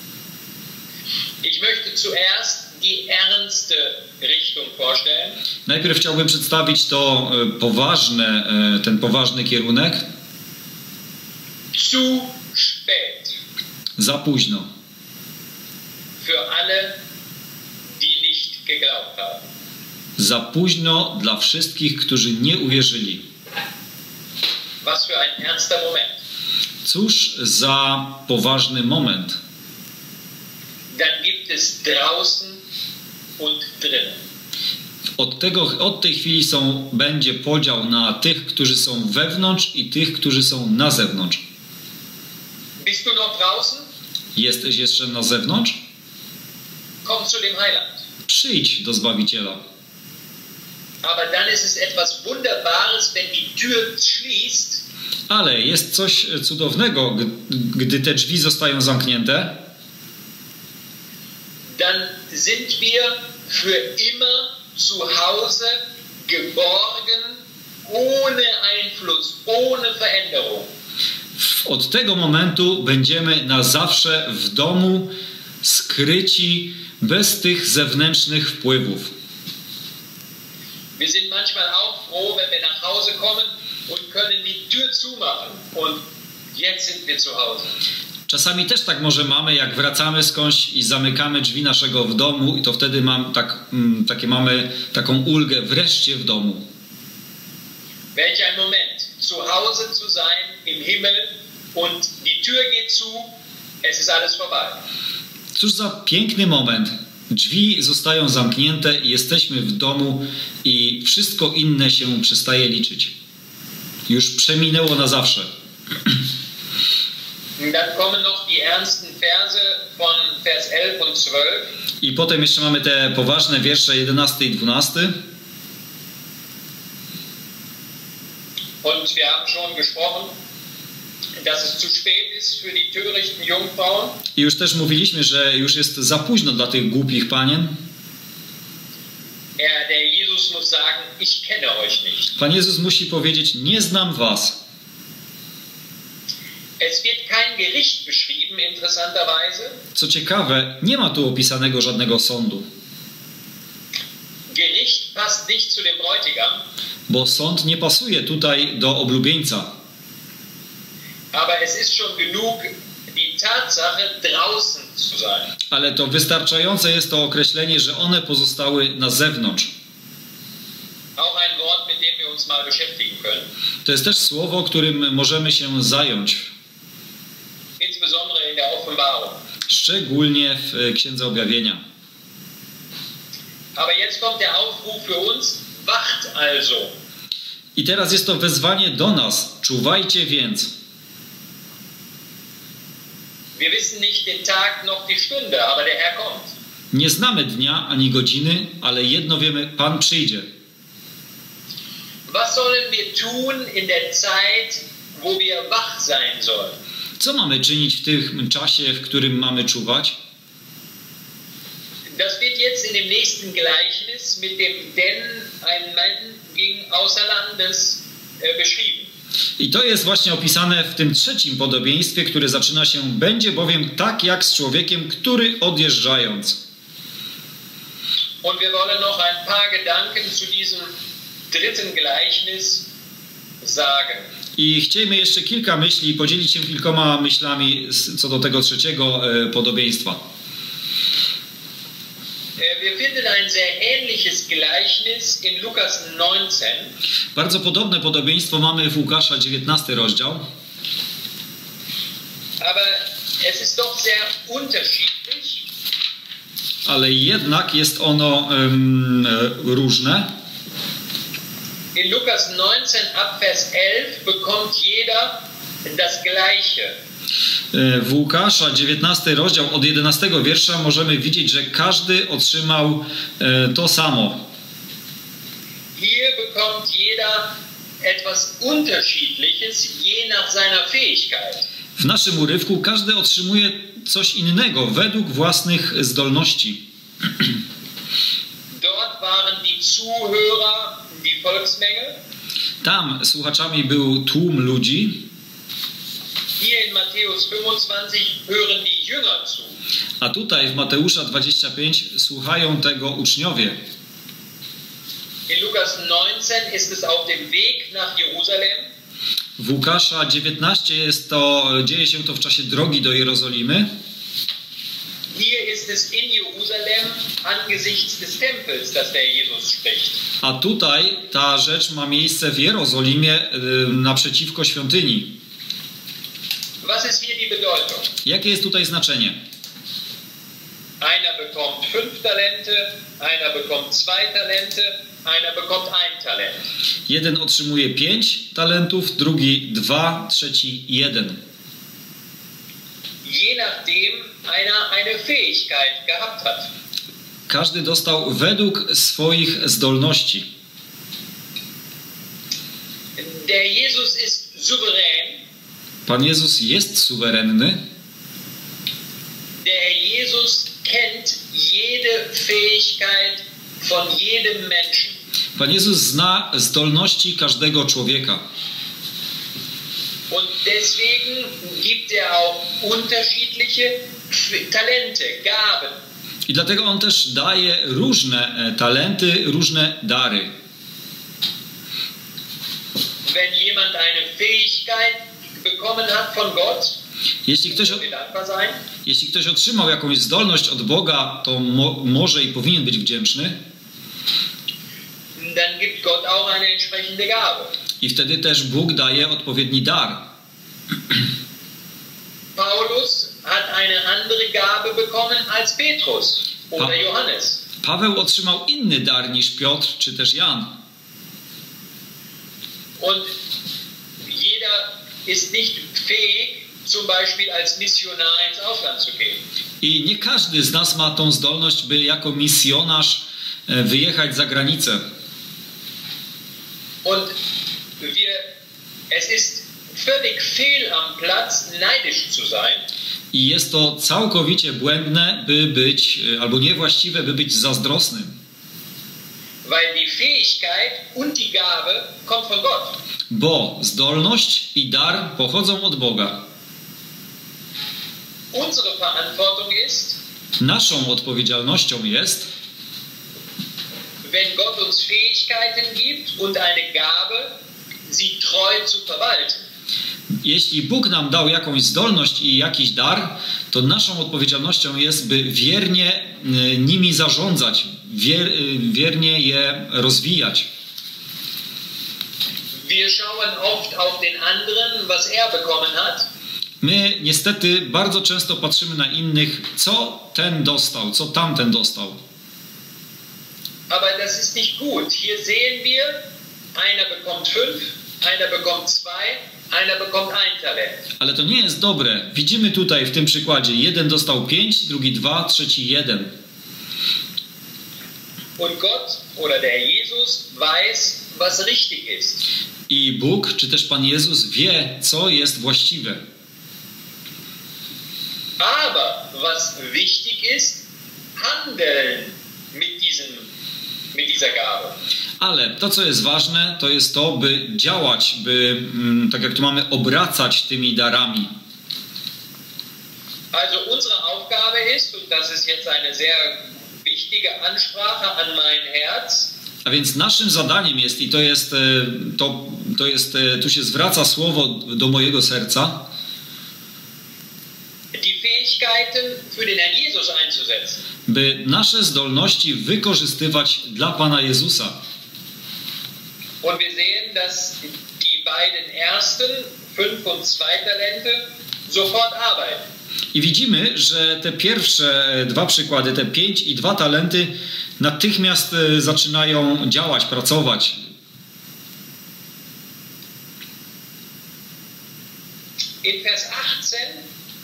Ich möchte zuerst die ernste Richtung vorstellen. Najpierw chciałbym przedstawić to poważne, ten poważny kierunek. Zu spät. Za późno. Für alle, die nicht geglaubt haben. Za późno dla wszystkich, którzy nie uwierzyli. Was für ein ernster Moment. Cóż za poważny moment. Dann gibt es draußen und drinnen. Od, tego, od tej chwili są, będzie podział na tych, którzy są wewnątrz i tych, którzy są na zewnątrz. Bist du noch draußen? Jesteś jeszcze na zewnątrz? Komm zu dem Heiland. Przyjdź do Zbawiciela. Aber dann ist es etwas Wunderbares, wenn die Tür schließt. Ale jest coś cudownego, gdy te drzwi zostają zamknięte. Dann sind wir für immer zu Hause geborgen, ohne Einfluss, ohne Veränderung. Od tego momentu będziemy na zawsze w domu, skryci, bez tych zewnętrznych wpływów. Wir sind manchmal auch froh, wenn wir nach Hause kommen und können die Tür zumachen. Und jetzt sind wir zu Hause. Czasami też tak może mamy, jak wracamy skądś i zamykamy drzwi naszego w domu, i to wtedy mam tak, mm, takie mamy taką ulgę, wreszcie w domu. Welch ein Moment, zu Hause zu sein im Himmel und die Tür geht zu, es ist alles vorbei. Cóż za piękny moment. Drzwi zostają zamknięte i jesteśmy w domu i wszystko inne się przestaje liczyć. Już przeminęło na zawsze. Dann kommen noch die ernsten Verse von Vers elf und zwölf. I potem jeszcze mamy te poważne wiersze jedenasty i dwunasty. Und wir haben schon gesprochen, dass es zu spät ist für die törichten Jungfrauen. I już też mówiliśmy, że już jest za późno dla tych głupich panien. Er, der Jesus muss sagen, ich kenne euch nicht. Pan Jezus musi powiedzieć: nie znam was. Es wird kein Gericht beschrieben, interessanterweise. Co ciekawe, nie ma tu opisanego żadnego sądu. Gericht passt nicht zu dem Bräutigam. Bo sąd nie pasuje tutaj do oblubieńca. Aber es ist schon genug, die Tatsache, draußen zu sein. Ale to wystarczające jest to określenie, że one pozostały na zewnątrz. Auch ein Wort, mit dem wir uns mal beschäftigen können. To jest też słowo, którym możemy się zająć. Insbesondere in der Offenbarung. Szczególnie w Księdze Objawienia. Aber jetzt kommt der Aufruf für uns, wacht also. I teraz jest to wezwanie do nas. Czuwajcie więc. Wir wissen nicht den Tag noch die Stunde, aber der Herr kommt. Nie znamy dnia ani godziny, ale jedno wiemy, Pan przyjdzie. Was sollen wir tun in der Zeit, wo wir wach sein sollen? Co mamy czynić w tym czasie, w którym mamy czuwać? Das wird jetzt in dem nächsten Gleichnis mit dem denn ein Mann ging außer Landes äh, beschrieben. I to jest właśnie opisane w tym trzecim podobieństwie, które zaczyna się: będzie bowiem tak jak z człowiekiem, który odjeżdżając. Und wir wollen noch ein paar Gedanken zu diesem dritten Gleichnis sagen. I chcielibyśmy jeszcze kilka myśli, podzielić się kilkoma myślami co do tego trzeciego podobieństwa. Wir finden ein sehr ähnliches Gleichnis in Lukas neunzehn. Bardzo podobne podobieństwo mamy w Łukasza dziewiętnasty rozdział. Aber es ist doch sehr unterschiedlich. Ale jednak jest ono um, różne. In Lukas neunzehn ab Vers elf bekommt jeder das Gleiche. W Łukasza dziewiętnasty rozdział od jedenastego wiersza możemy widzieć, że każdy otrzymał to samo. Hier bekommt jeder etwas Unterschiedliches je nach seiner Fähigkeit. W naszym urywku każdy otrzymuje coś innego według własnych zdolności. Dort waren die Zuhörer die Volksmenge. Tam słuchaczami był tłum ludzi. Hier in Matthäus fünfundzwanzig hören die Jünger zu. A tutaj w Mateusza dwudziestym piątym słuchają tego uczniowie. In Lukas neunzehn ist es auf dem Weg nach Jerusalem. W Łukasza dziewiętnastym jest to, dzieje się to w czasie drogi do Jerozolimy. Hier ist es in Jerusalem angesichts des Tempels, dass der Jesus spricht. A tutaj ta rzecz ma miejsce w Jerozolimie naprzeciwko świątyni. Was ist hier die Bedeutung? Jakie jest tutaj znaczenie? Einer bekommt fünf Talente, einer bekommt zwei Talente, einer bekommt ein Talent. Jeden otrzymuje pięć talentów, drugi dwa, trzeci jeden. Je nachdem einer eine Fähigkeit gehabt hat. Każdy dostał według swoich zdolności. Der Jesus ist souverän. Pan Jezus jest suwerenny. Der Jesus kennt jede Fähigkeit von jedem Menschen. Pan Jezus zna zdolności każdego człowieka. Und deswegen gibt er auch unterschiedliche Talente, Gaben. I dlatego On też daje różne talenty, różne dary. Wenn jemand eine Fähigkeit bekommen hat von Gott, jeśli ktoś, jeśli ktoś otrzymał jakąś zdolność od Boga, to mo, może i powinien być wdzięczny. Dann gibt Gott auch eine entsprechende Gabe. I wtedy też Bóg daje odpowiedni dar. Paulus hat eine andere Gabe bekommen als Petrus oder Pa- Johannes. Paweł otrzymał inny dar niż Piotr czy też Jan. Und jeder ist nicht fähig, zum Beispiel als Missionar ins Ausland zu gehen. I nie każdy z nas ma tą zdolność, by jako misjonarz wyjechać za granicę. Und wir, es ist völlig fehl am Platz, neidisch zu sein. I jest to całkowicie błędne, by być, albo niewłaściwe, by być zazdrosnym. Weil die Fähigkeit und die Gabe kommt von Gott. Bo zdolność i dar pochodzą od Boga. Unsere Verantwortung ist, Naszą odpowiedzialnością jest, wenn Gott uns Fähigkeiten gibt und eine Gabe, sie treu zu verwalten. Jeśli Bóg nam dał jakąś zdolność i jakiś dar, to naszą odpowiedzialnością jest, by wiernie nimi zarządzać, wier, wiernie je rozwijać. Wir schauen oft auf den anderen, was er bekommen hat. My niestety bardzo często patrzymy na innych, co ten dostał, co tamten dostał. Aber das ist nicht gut. Hier sehen wir, einer bekommt fünf, einer bekommt zwei, einer bekommt ein Talent. Ale to nie jest dobre. Widzimy tutaj w tym przykładzie, jeden dostał pięć, drugi dwa, trzeci jeden. Und Gott oder der Jesus weiß, was richtig ist. I Bóg, czy też Pan Jezus wie, co jest właściwe. Aber was wichtig ist, handeln mit diesem, mit dieser Gabe. Ale to, co jest ważne, to jest to, by działać, by, tak jak tu mamy, obracać tymi darami. Also unsere Aufgabe ist, und das ist jetzt eine sehr wichtige Ansprache an mein Herz. A więc naszym zadaniem jest, i to jest, to, to jest, tu się zwraca słowo do mojego serca, Die Fähigkeiten für den Herrn Jesus einzusetzen. by nasze zdolności wykorzystywać dla Pana Jezusa. Und wir sehen, dass die beiden ersten, fünf und zwei Talente, sofort arbeiten. I widzimy, że te pierwsze dwa przykłady, te pięć i dwa talenty natychmiast zaczynają działać, pracować. In Vers achtzehn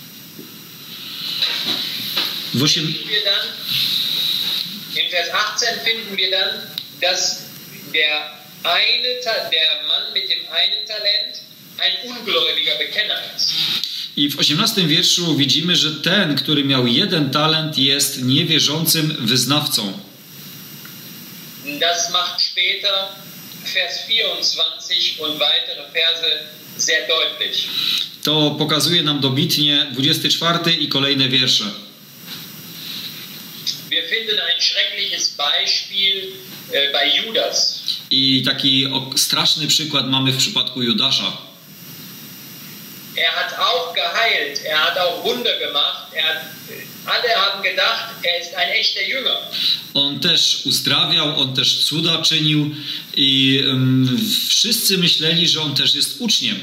W osiem... finden wir dann, in Vers achtzehn finden wir dann, dass der eine, der Mann mit dem einen Talent ein ungläubiger Bekenner ist. I w osiemnastym wierszu widzimy, że ten, który miał jeden talent, jest niewierzącym wyznawcą. Das macht später Vers vierundzwanzig und weitere Verse sehr deutlich. To pokazuje nam dobitnie dwudziesty czwarty i kolejne wiersze. Wir finden ein schreckliches Beispiel äh, bei Judas. I taki straszny przykład mamy w przypadku Judasza. Er hat auch geheilt, er hat auch Wunder gemacht, er hat, alle haben gedacht, er ist ein echter Jünger. On też uzdrawiał, on też cuda czynił i um, wszyscy myśleli, że on też jest uczniem.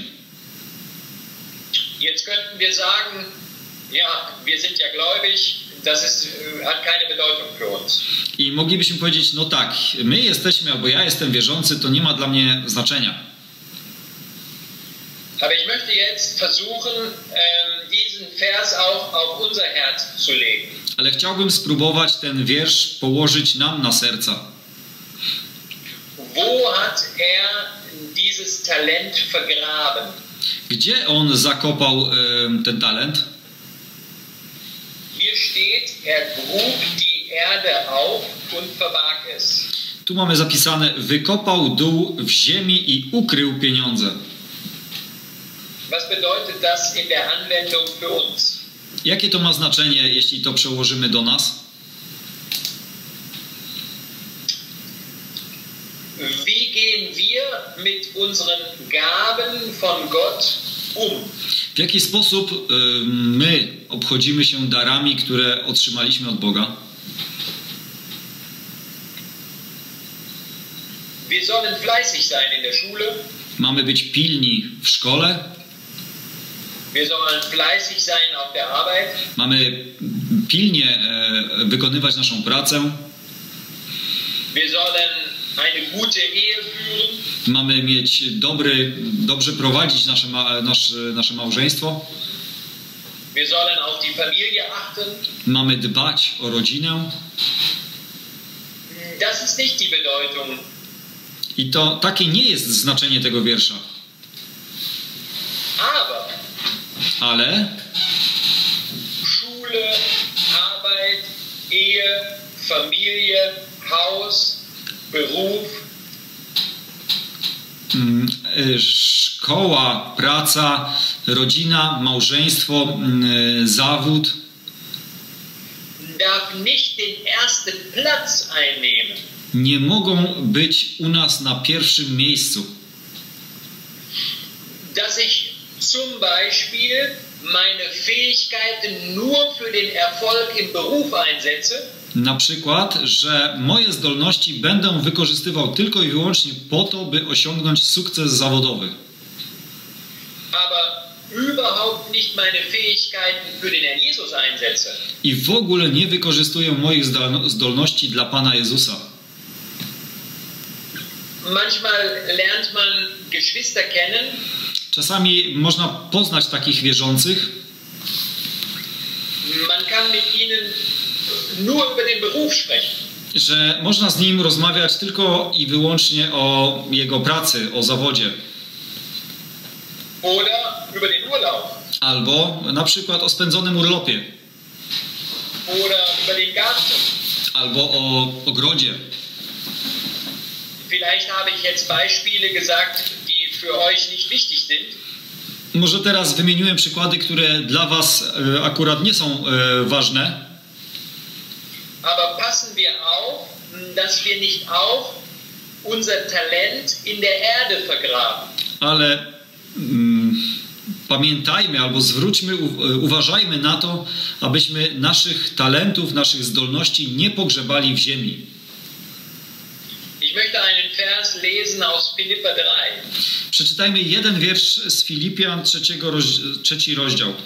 Jetzt könnten wir sagen, ja, wir sind ja gläubig, das ist, hat keine Bedeutung für uns. I moglibyśmy powiedzieć, no tak, my jesteśmy, albo ja jestem wierzący, to nie ma dla mnie znaczenia. Aber ich möchte jetzt versuchen, diesen Vers auch auf unser Herz zu legen. Ale chciałbym spróbować ten wiersz położyć nam na serca. Wo hat er dieses Talent vergraben? Gdzie on zakopał e, ten talent? Hier steht, er grub die Erde auf und verbarg es. Tu mamy zapisane, wykopał dół w ziemi i ukrył pieniądze. Was bedeutet das in der Anwendung für uns? Jakie to ma znaczenie, jeśli to przełożymy do nas? Wie gehen wir mit unseren Gaben von Gott um? W jaki sposób y, my obchodzimy się darami, które otrzymaliśmy od Boga? Wir sollen fleißig sein in der Schule. Mamy być pilni w szkole. Wir sollen fleißig sein auf der Arbeit. Mamy pilnie e, wykonywać naszą pracę. Wir sollen eine gute Ehe führen. Mamy mieć dobry, dobrze prowadzić nasze, ma, nasze, nasze małżeństwo. Wir sollen auf die Familie achten. Mamy dbać o rodzinę. Das ist nicht die Bedeutung. I to takie nie jest znaczenie tego wiersza. Aber Ale Schule, Arbeit, Ehe, Familie, Haus, Beruf. mm, e, szkoła, praca, rodzina, małżeństwo, mm, zawód Darf nicht den ersten Platz einnehmen. nie mogą być u nas na pierwszym miejscu. Dass ich zum Beispiel meine Fähigkeiten nur für den Erfolg im Beruf einsetze, Na przykład, że moje zdolności będę wykorzystywał tylko i wyłącznie po to, by osiągnąć sukces zawodowy. aber überhaupt nicht meine Fähigkeiten für den Herrn Jesus einsetze, I w ogóle nie wykorzystuję moich zdolno- zdolności dla Pana Jezusa. manchmal lernt man Geschwister kennen, Czasami można poznać takich wierzących, man kann mit ihnen nur über den Beruf sprechen. że można z nim rozmawiać tylko i wyłącznie o jego pracy, o zawodzie. Oder über den Urlaub. Albo na przykład o spędzonym urlopie. Oder über den Garten. Albo o ogrodzie. Vielleicht habe ich jetzt Beispiele gesagt, die für euch nicht wichtig sind. Może teraz wymieniłem przykłady, które dla was e, akurat nie są e, ważne, Aber passen wir auf, dass wir nicht auch unser Talent in der Erde vergraben. ale mm, pamiętajmy albo zwróćmy, u, uważajmy na to, abyśmy naszych talentów, naszych zdolności nie pogrzebali w ziemi. Ich möchte einen Vers lesen aus Philipper drei. Przeczytajmy jeden wiersz z Filipian, trzeciego roz, trzeci rozdział.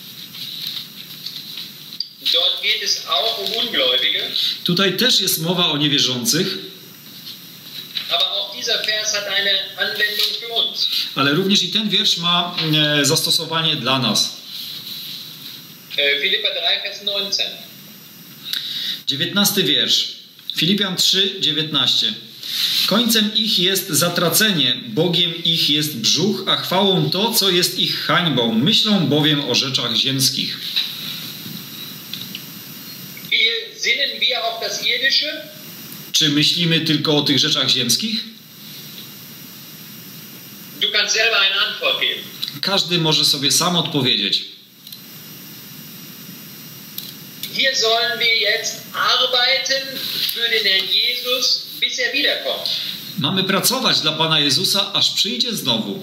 Dort geht es auch um Ungläubige, Tutaj też jest mowa o niewierzących, aber auch dieser Vers hat eine Anwendung für uns. ale również i ten wiersz ma e, zastosowanie dla nas. Äh, Philipper drei, Vers neunzehn. dziewiętnasty wiersz. Filipian trzy, dziewiętnaście. Końcem ich jest zatracenie, Bogiem ich jest brzuch, a chwałą to, co jest ich hańbą. Myślą bowiem o rzeczach ziemskich. Hier sinnen wir auf das Irdische. Czy myślimy tylko o tych rzeczach ziemskich? Du kannst selber eine Antwort geben. Każdy może sobie sam odpowiedzieć. Hier sollen wir jetzt arbeiten für den Herrn Jesus, bis er wiederkommt. Mamy pracować dla Pana Jezusa, aż przyjdzie znowu.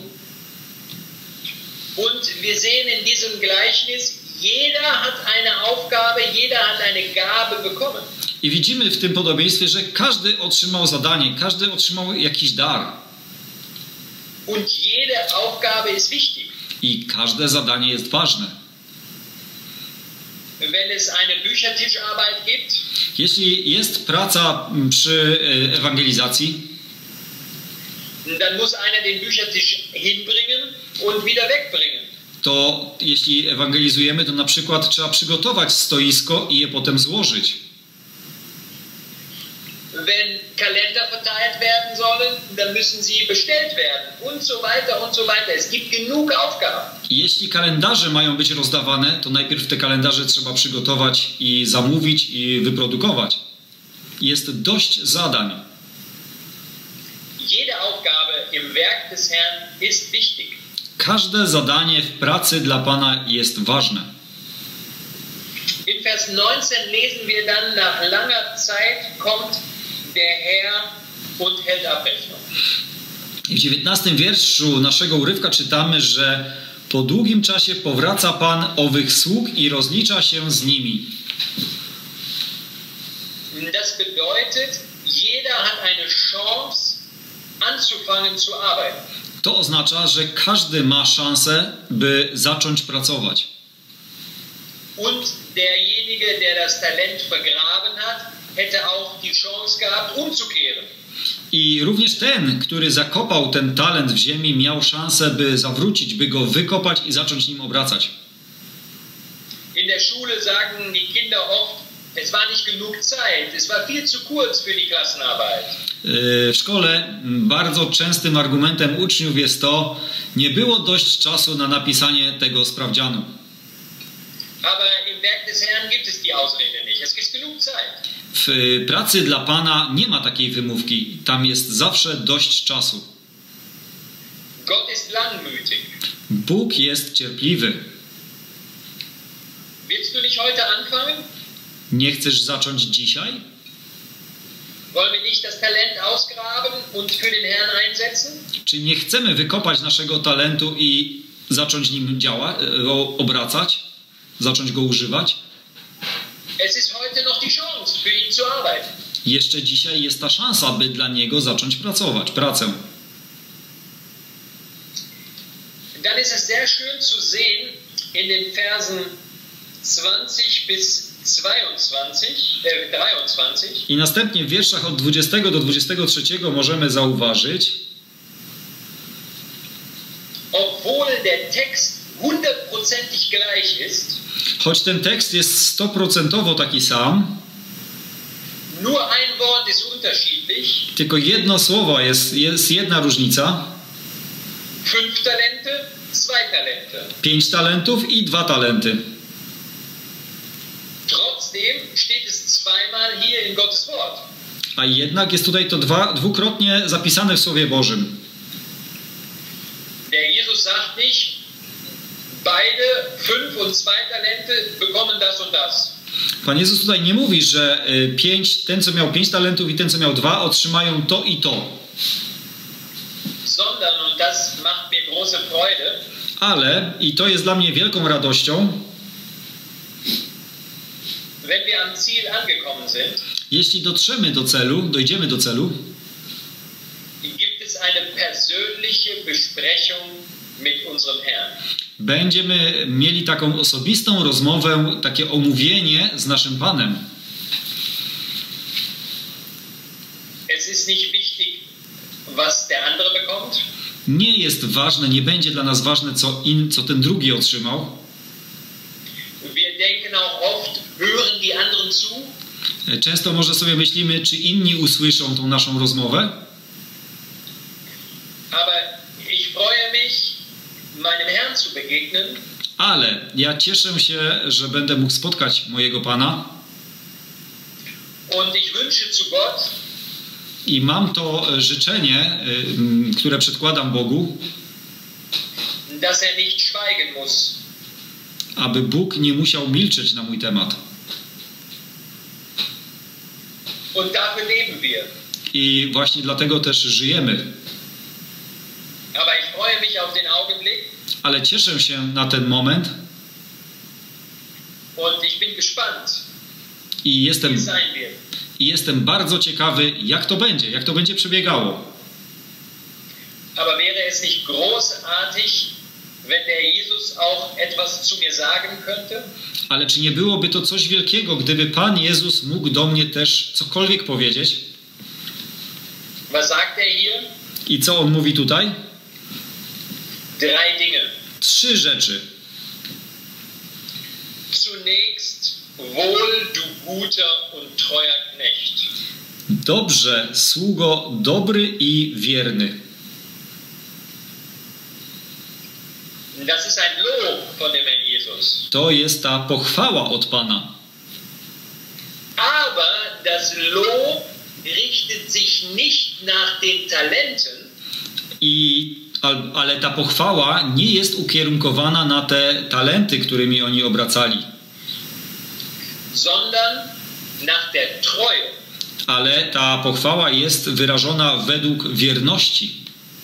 Und wir sehen in diesem Gleichnis, jeder hat eine Aufgabe, jeder hat eine Gabe bekommen. I widzimy w tym podobieństwie, że każdy otrzymał zadanie, każdy otrzymał jakiś dar. Und jede Aufgabe ist wichtig. I każde zadanie jest ważne. Wenn es eine Büchertischarbeit gibt, Jeśli jest praca przy e, ewangelizacji, dann muss einer den Büchertisch hinbringen und wieder wegbringen. to jeśli ewangelizujemy, to na przykład trzeba przygotować stoisko i je potem złożyć. Wenn Kalender verteilt werden sollen, dann müssen sie bestellt werden und so weiter und so weiter. Es gibt genug Aufgaben. I jeśli kalendarze mają być rozdawane, to najpierw te kalendarze trzeba przygotować i zamówić i wyprodukować. Jest dość zadań. Jede Aufgabe im Werk des Herrn ist wichtig. Każde zadanie w pracy dla Pana jest ważne. In Vers neunzehn lesen wir dann, nach langer Zeit kommt der Herr und hält Abrechnung. I w dziewiętnastym wierszu naszego urywka czytamy, że po długim czasie powraca Pan owych sług i rozlicza się z nimi. Das bedeutet, jeder hat eine Chance, anzufangen zu arbeiten. To oznacza, że każdy ma szansę, by zacząć pracować. Und derjenige, der das Talent vergraben hat, hätte auch die Chance gehabt, umzukehren. I również ten, który zakopał ten talent w ziemi, miał szansę, by zawrócić, by go wykopać i zacząć nim obracać. In der Schule sagen die Kinder oft, es war nicht genug Zeit, es war viel zu kurz für die Klassenarbeit. W szkole bardzo częstym argumentem uczniów jest to, nie było dość czasu na napisanie tego sprawdzianu. Aber im Werk des Herrn gibt es die Ausrede nicht. Es gibt genug Zeit. W pracy dla Pana nie ma takiej wymówki. Tam jest zawsze dość czasu. Gott ist langmütig. Bóg jest cierpliwy. Willst du nicht heute anfangen? Nie chcesz zacząć dzisiaj? Wollen wir nicht das Talent ausgraben und für den Herrn einsetzen? Czy nie chcemy wykopać naszego talentu i zacząć nim działać, obracać, zacząć go używać. Es ist heute noch die Chance für ihn zu arbeiten. Jeszcze dzisiaj jest ta szansa, by dla niego zacząć pracować, pracę. Dann ist es sehr schön zu sehen in den Versen zwanzig bis zweiundzwanzig, äh, dreiundzwanzig. I następnie w wierszach od dwudziestego do dwudziestego trzeciego możemy zauważyć, obwohl der Text hundertprozentig gleich ist, choć ten tekst jest stoprocentowo taki sam, nur ein Wort ist unterschiedlich, tylko jedno słowo jest, jest jedna różnica. Fünf Talente, zwei Talente. Pięć talentów i dwa talenty. Trotzdem steht es zweimal hier in Gottes Wort. A jednak jest tutaj to dwa, dwukrotnie zapisane w Słowie Bożym. Der Jesus sagt nicht, beide fünf und zwei Talente bekommen das und das. Pan Jezus tutaj nie mówi, że pięć, ten co miał pięć talentów i ten co miał dwa otrzymają to i to. Sondern, und das macht mir große Freude, Ale, i to jest dla mnie wielką radością, wenn wir am Ziel angekommen sind, jeśli dotrzemy do celu, dojdziemy do celu, gibt es eine persönliche Besprechung mit unserem Herrn. będziemy mieli taką osobistą rozmowę, takie omówienie z naszym Panem. Es ist nicht wichtig, was der andere bekommt. Nie jest ważne, nie będzie dla nas ważne, co, in, co ten drugi otrzymał. Wir denken auch oft, hören die anderen zu? Często może sobie myślimy, czy inni usłyszą tą naszą rozmowę. Aber ich freue mich, meinem Herrn zu begegnen. Ale ja cieszę się, że będę mógł spotkać mojego Pana. Und ich wünsche zu Gott, I mam to życzenie, które przedkładam Bogu, dass er nicht schweigen muss. aby Bóg nie musiał milczeć na mój temat. Und dafür leben wir. I właśnie dlatego też żyjemy. Aber ich freue mich auf den Augenblick. Ale cieszę się na ten moment. Und ich bin gespannt, I wie jestem, es sein wird. i jestem bardzo ciekawy, jak to będzie, jak to będzie przebiegało. Aber wäre es nicht großartig, wenn der Jesus auch etwas zu mir sagen könnte? Ale czy nie byłoby to coś wielkiego, gdyby Pan Jezus mógł do mnie też cokolwiek powiedzieć? Was sagt er hier? I co On mówi tutaj? Drei Dinge. Trzy rzeczy. Zunächst, wohl du guter und treuer Knecht. Dobrze, sługo dobry i wierny. Das ist ein Lob von dem Herrn Jesus. To jest ta pochwała od Pana. Aber das Lob richtet sich nicht nach den Talenten, I, al- ale ta pochwała nie jest ukierunkowana na te talenty, którymi oni obracali, sondern nach der Treue. ale ta pochwała jest wyrażona według wierności.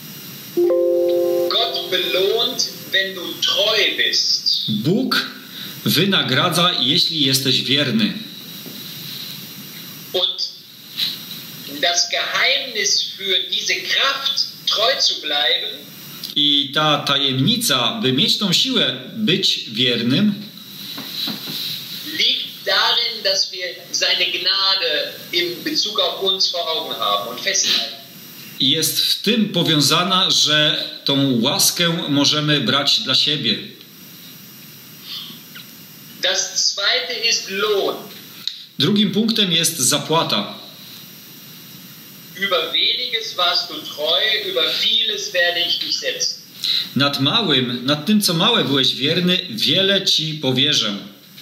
Gott belohnt, wenn du treu bist. Bóg wynagradza, jeśli jesteś wierny. Und das Geheimnis für diese Kraft, treu zu bleiben, I ta tajemnica, by mieć tą siłę być wiernym, liegt darin, dass wir seine Gnade in Bezug auf uns vor Augen haben und festhalten. jest w tym powiązana, że tą łaskę możemy brać dla siebie. Das zweite ist Lohn. Drugim punktem jest zapłata. Über weniges warst du treu, über vieles werde ich dich setzen. Nad małym, nad tym, co małe byłeś wierny, wiele ci powierzę.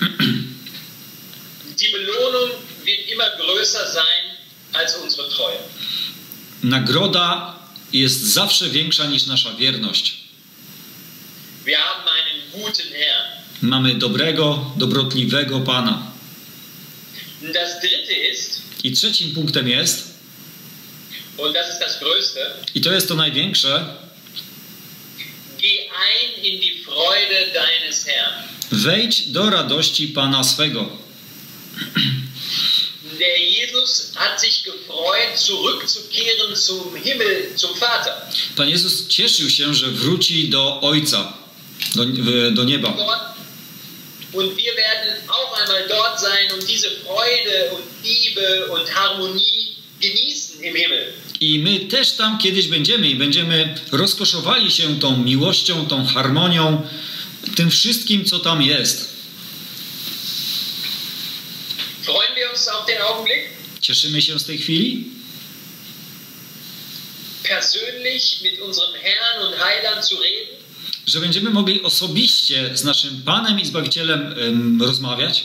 Die Belohnung wird immer größer sein als unsere Treue. Nagroda jest zawsze większa niż nasza wierność. Wir haben einen guten Herrn. Mamy dobrego, dobrotliwego Pana. Das dritte ist, I trzecim punktem jest, und das ist das Größte, i to jest to największe, geh ein in die Freude deines Herrn. Wejdź do radości Pana swego. Der Jesus hat sich gefreut, zurückzukehren zum Himmel, zum Vater. Pan Jezus cieszył się, że wróci do Ojca, do, do nieba. Dort, und wir werden auch einmal dort sein und diese Freude und Liebe und Harmonie genießen im Himmel. I my też tam kiedyś będziemy i będziemy rozkoszowali się tą miłością, tą harmonią, tym wszystkim, co tam jest. Freuen wir uns auf den Augenblick? Cieszymy się z tej chwili? Persönlich mit unserem Herrn und Heiland zu reden? Że będziemy mogli osobiście z naszym Panem i Zbawicielem um, rozmawiać?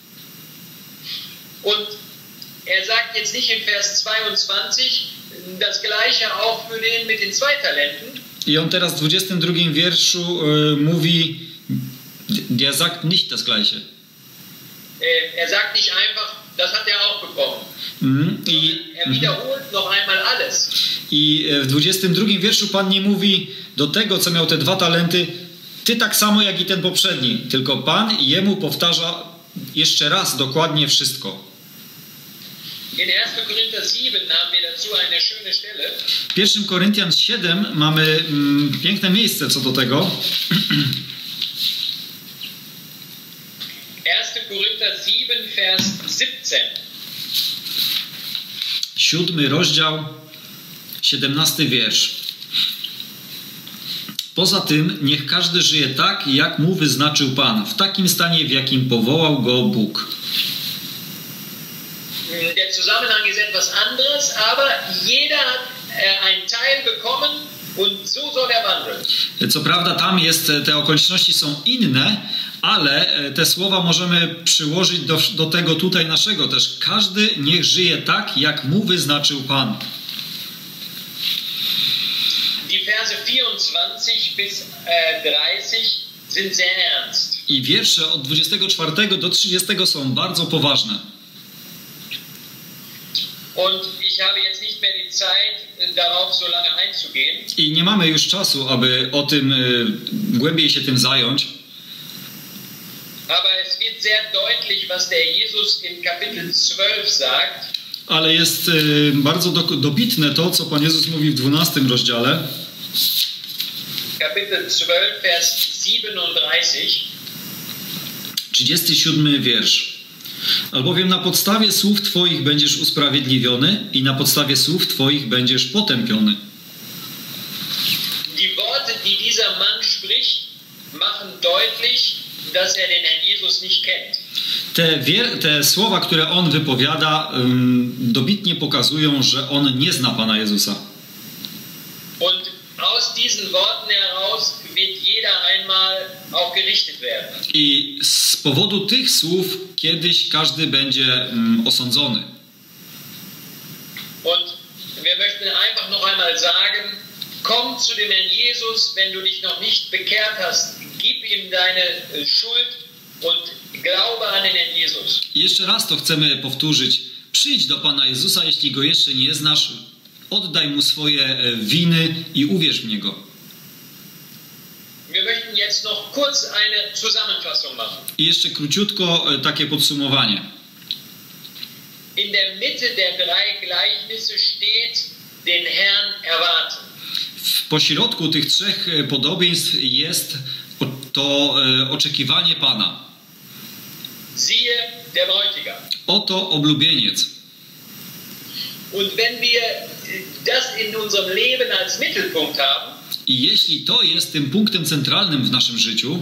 Und er sagt jetzt nicht in Vers zweiundzwanzig das Gleiche auch für den mit den zwei Talenten. I on teraz w dwudziestym drugim wierszu y, mówi, der sagt nicht das Gleiche. Er sagt nicht einfach, das hat er auch bekommen. Mm, i, er wiederholt noch einmal alles. I w dwudziestym drugim wierszu Pan nie mówi do tego, co miał te dwa talenty, ty tak samo jak i ten poprzedni, tylko Pan jemu powtarza jeszcze raz dokładnie wszystko. In erster Korinther sieben haben wir dazu eine schöne Stelle. W pierwszym Koryntian siedem mamy mm, piękne miejsce co do tego. erster Korinther sieben, Vers siebzehn. Siódmy rozdział, siedemnasty wiersz. Poza tym niech każdy żyje tak, jak mu wyznaczył Pan, w takim stanie, w jakim powołał go Bóg. Der Zusammenhang ist etwas anderes, aber jeder hat einen Teil bekommen und so soll er wandeln. Co prawda tam jest, te okoliczności są inne, ale te słowa możemy przyłożyć do, do tego tutaj naszego też. Każdy niech żyje tak, jak mu wyznaczył Pan. Die Verse vierundzwanzig bis dreißig sind sehr ernst. I wiersze od dwudziestego czwartego do trzydziestego są bardzo poważne. Und ich habe jetzt nicht mehr die Zeit, darauf so lange einzugehen. I nie mamy już czasu, aby o tym y, głębiej się tym zająć. Aber es wird sehr deutlich, was der Jesus in Kapitel zwölf sagt. Ale jest y, bardzo do, dobitne to, co Pan Jezus mówi w dwunastym rozdziale. Kapitel zwölf, Vers siebenunddreißig. trzydziesty siódmy wiersz. Albowiem na podstawie słów Twoich będziesz usprawiedliwiony i na podstawie słów Twoich będziesz potępiony. Die Worte, die dieser Mann spricht, machen deutlich, dass er den Herrn Jesus nicht kennt. Te, wier- te słowa, które on wypowiada, ym, dobitnie pokazują, że on nie zna Pana Jezusa. Und aus diesen Worten heraus wird jeder einmal auch gerichtet werden. I z powodu tych słów kiedyś każdy będzie ym, osądzony. Und wir möchten einfach noch einmal sagen, komm zu dem Herrn Jesus, wenn du dich noch nicht bekehrt hast, gib ihm deine Schuld und glaube an den Herrn Jesus. I jeszcze raz to chcemy powtórzyć. Przyjdź do Pana Jezusa, jeśli Go jeszcze nie znasz. Oddaj Mu swoje winy i uwierz w Niego. Wir möchten jetzt noch kurz eine Zusammenfassung machen. I jeszcze króciutko takie podsumowanie. In der Mitte der drei Gleichnisse steht den Herrn erwarten. W pośrodku tych trzech podobieństw jest to oczekiwanie Pana. Siehe, der Bräutigam. Oto oblubieniec. Und wenn wir das in unserem Leben als Mittelpunkt haben, I jeśli to jest tym punktem centralnym w naszym życiu,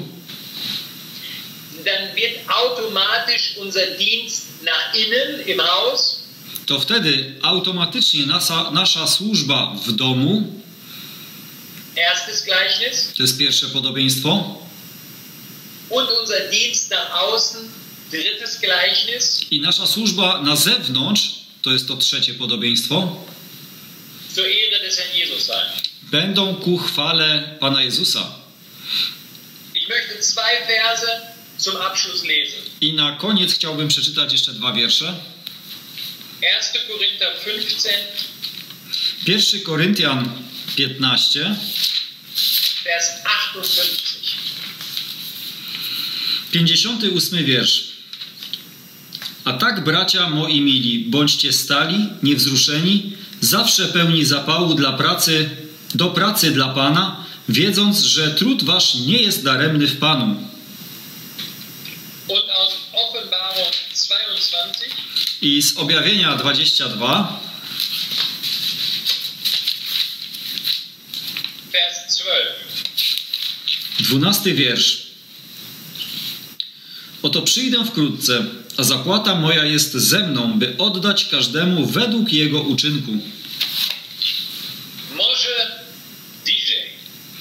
dann wird automatisch unser Dienst nach innen im Haus, to wtedy automatycznie nasza, nasza służba w domu, erstes Gleichnis, to jest pierwsze podobieństwo, und unser Dienst nach außen, drittes Gleichnis, i nasza służba na zewnątrz, to jest to trzecie podobieństwo, zur Ehre des Herrn Jesus sein. będą ku chwale Pana Jezusa. Ich möchte zwei Verse zum Abschluss lesen. I na koniec chciałbym przeczytać jeszcze dwa wiersze. erster Korinther fünfzehn, Pierwszy Koryntian piętnaście, Vers achtundfünfzig. pięćdziesiąty ósmy wiersz. A tak, bracia moi mili, bądźcie stali, niewzruszeni, zawsze pełni zapału dla pracy, do pracy dla Pana, wiedząc, że trud wasz nie jest daremny w Panu. Und aus Offenbarung zweiundzwanzig. I z Objawienia dwadzieścia dwa, Vers zwölf. dwunasty wiersz. Oto przyjdę wkrótce, a zapłata moja jest ze mną, by oddać każdemu według jego uczynku.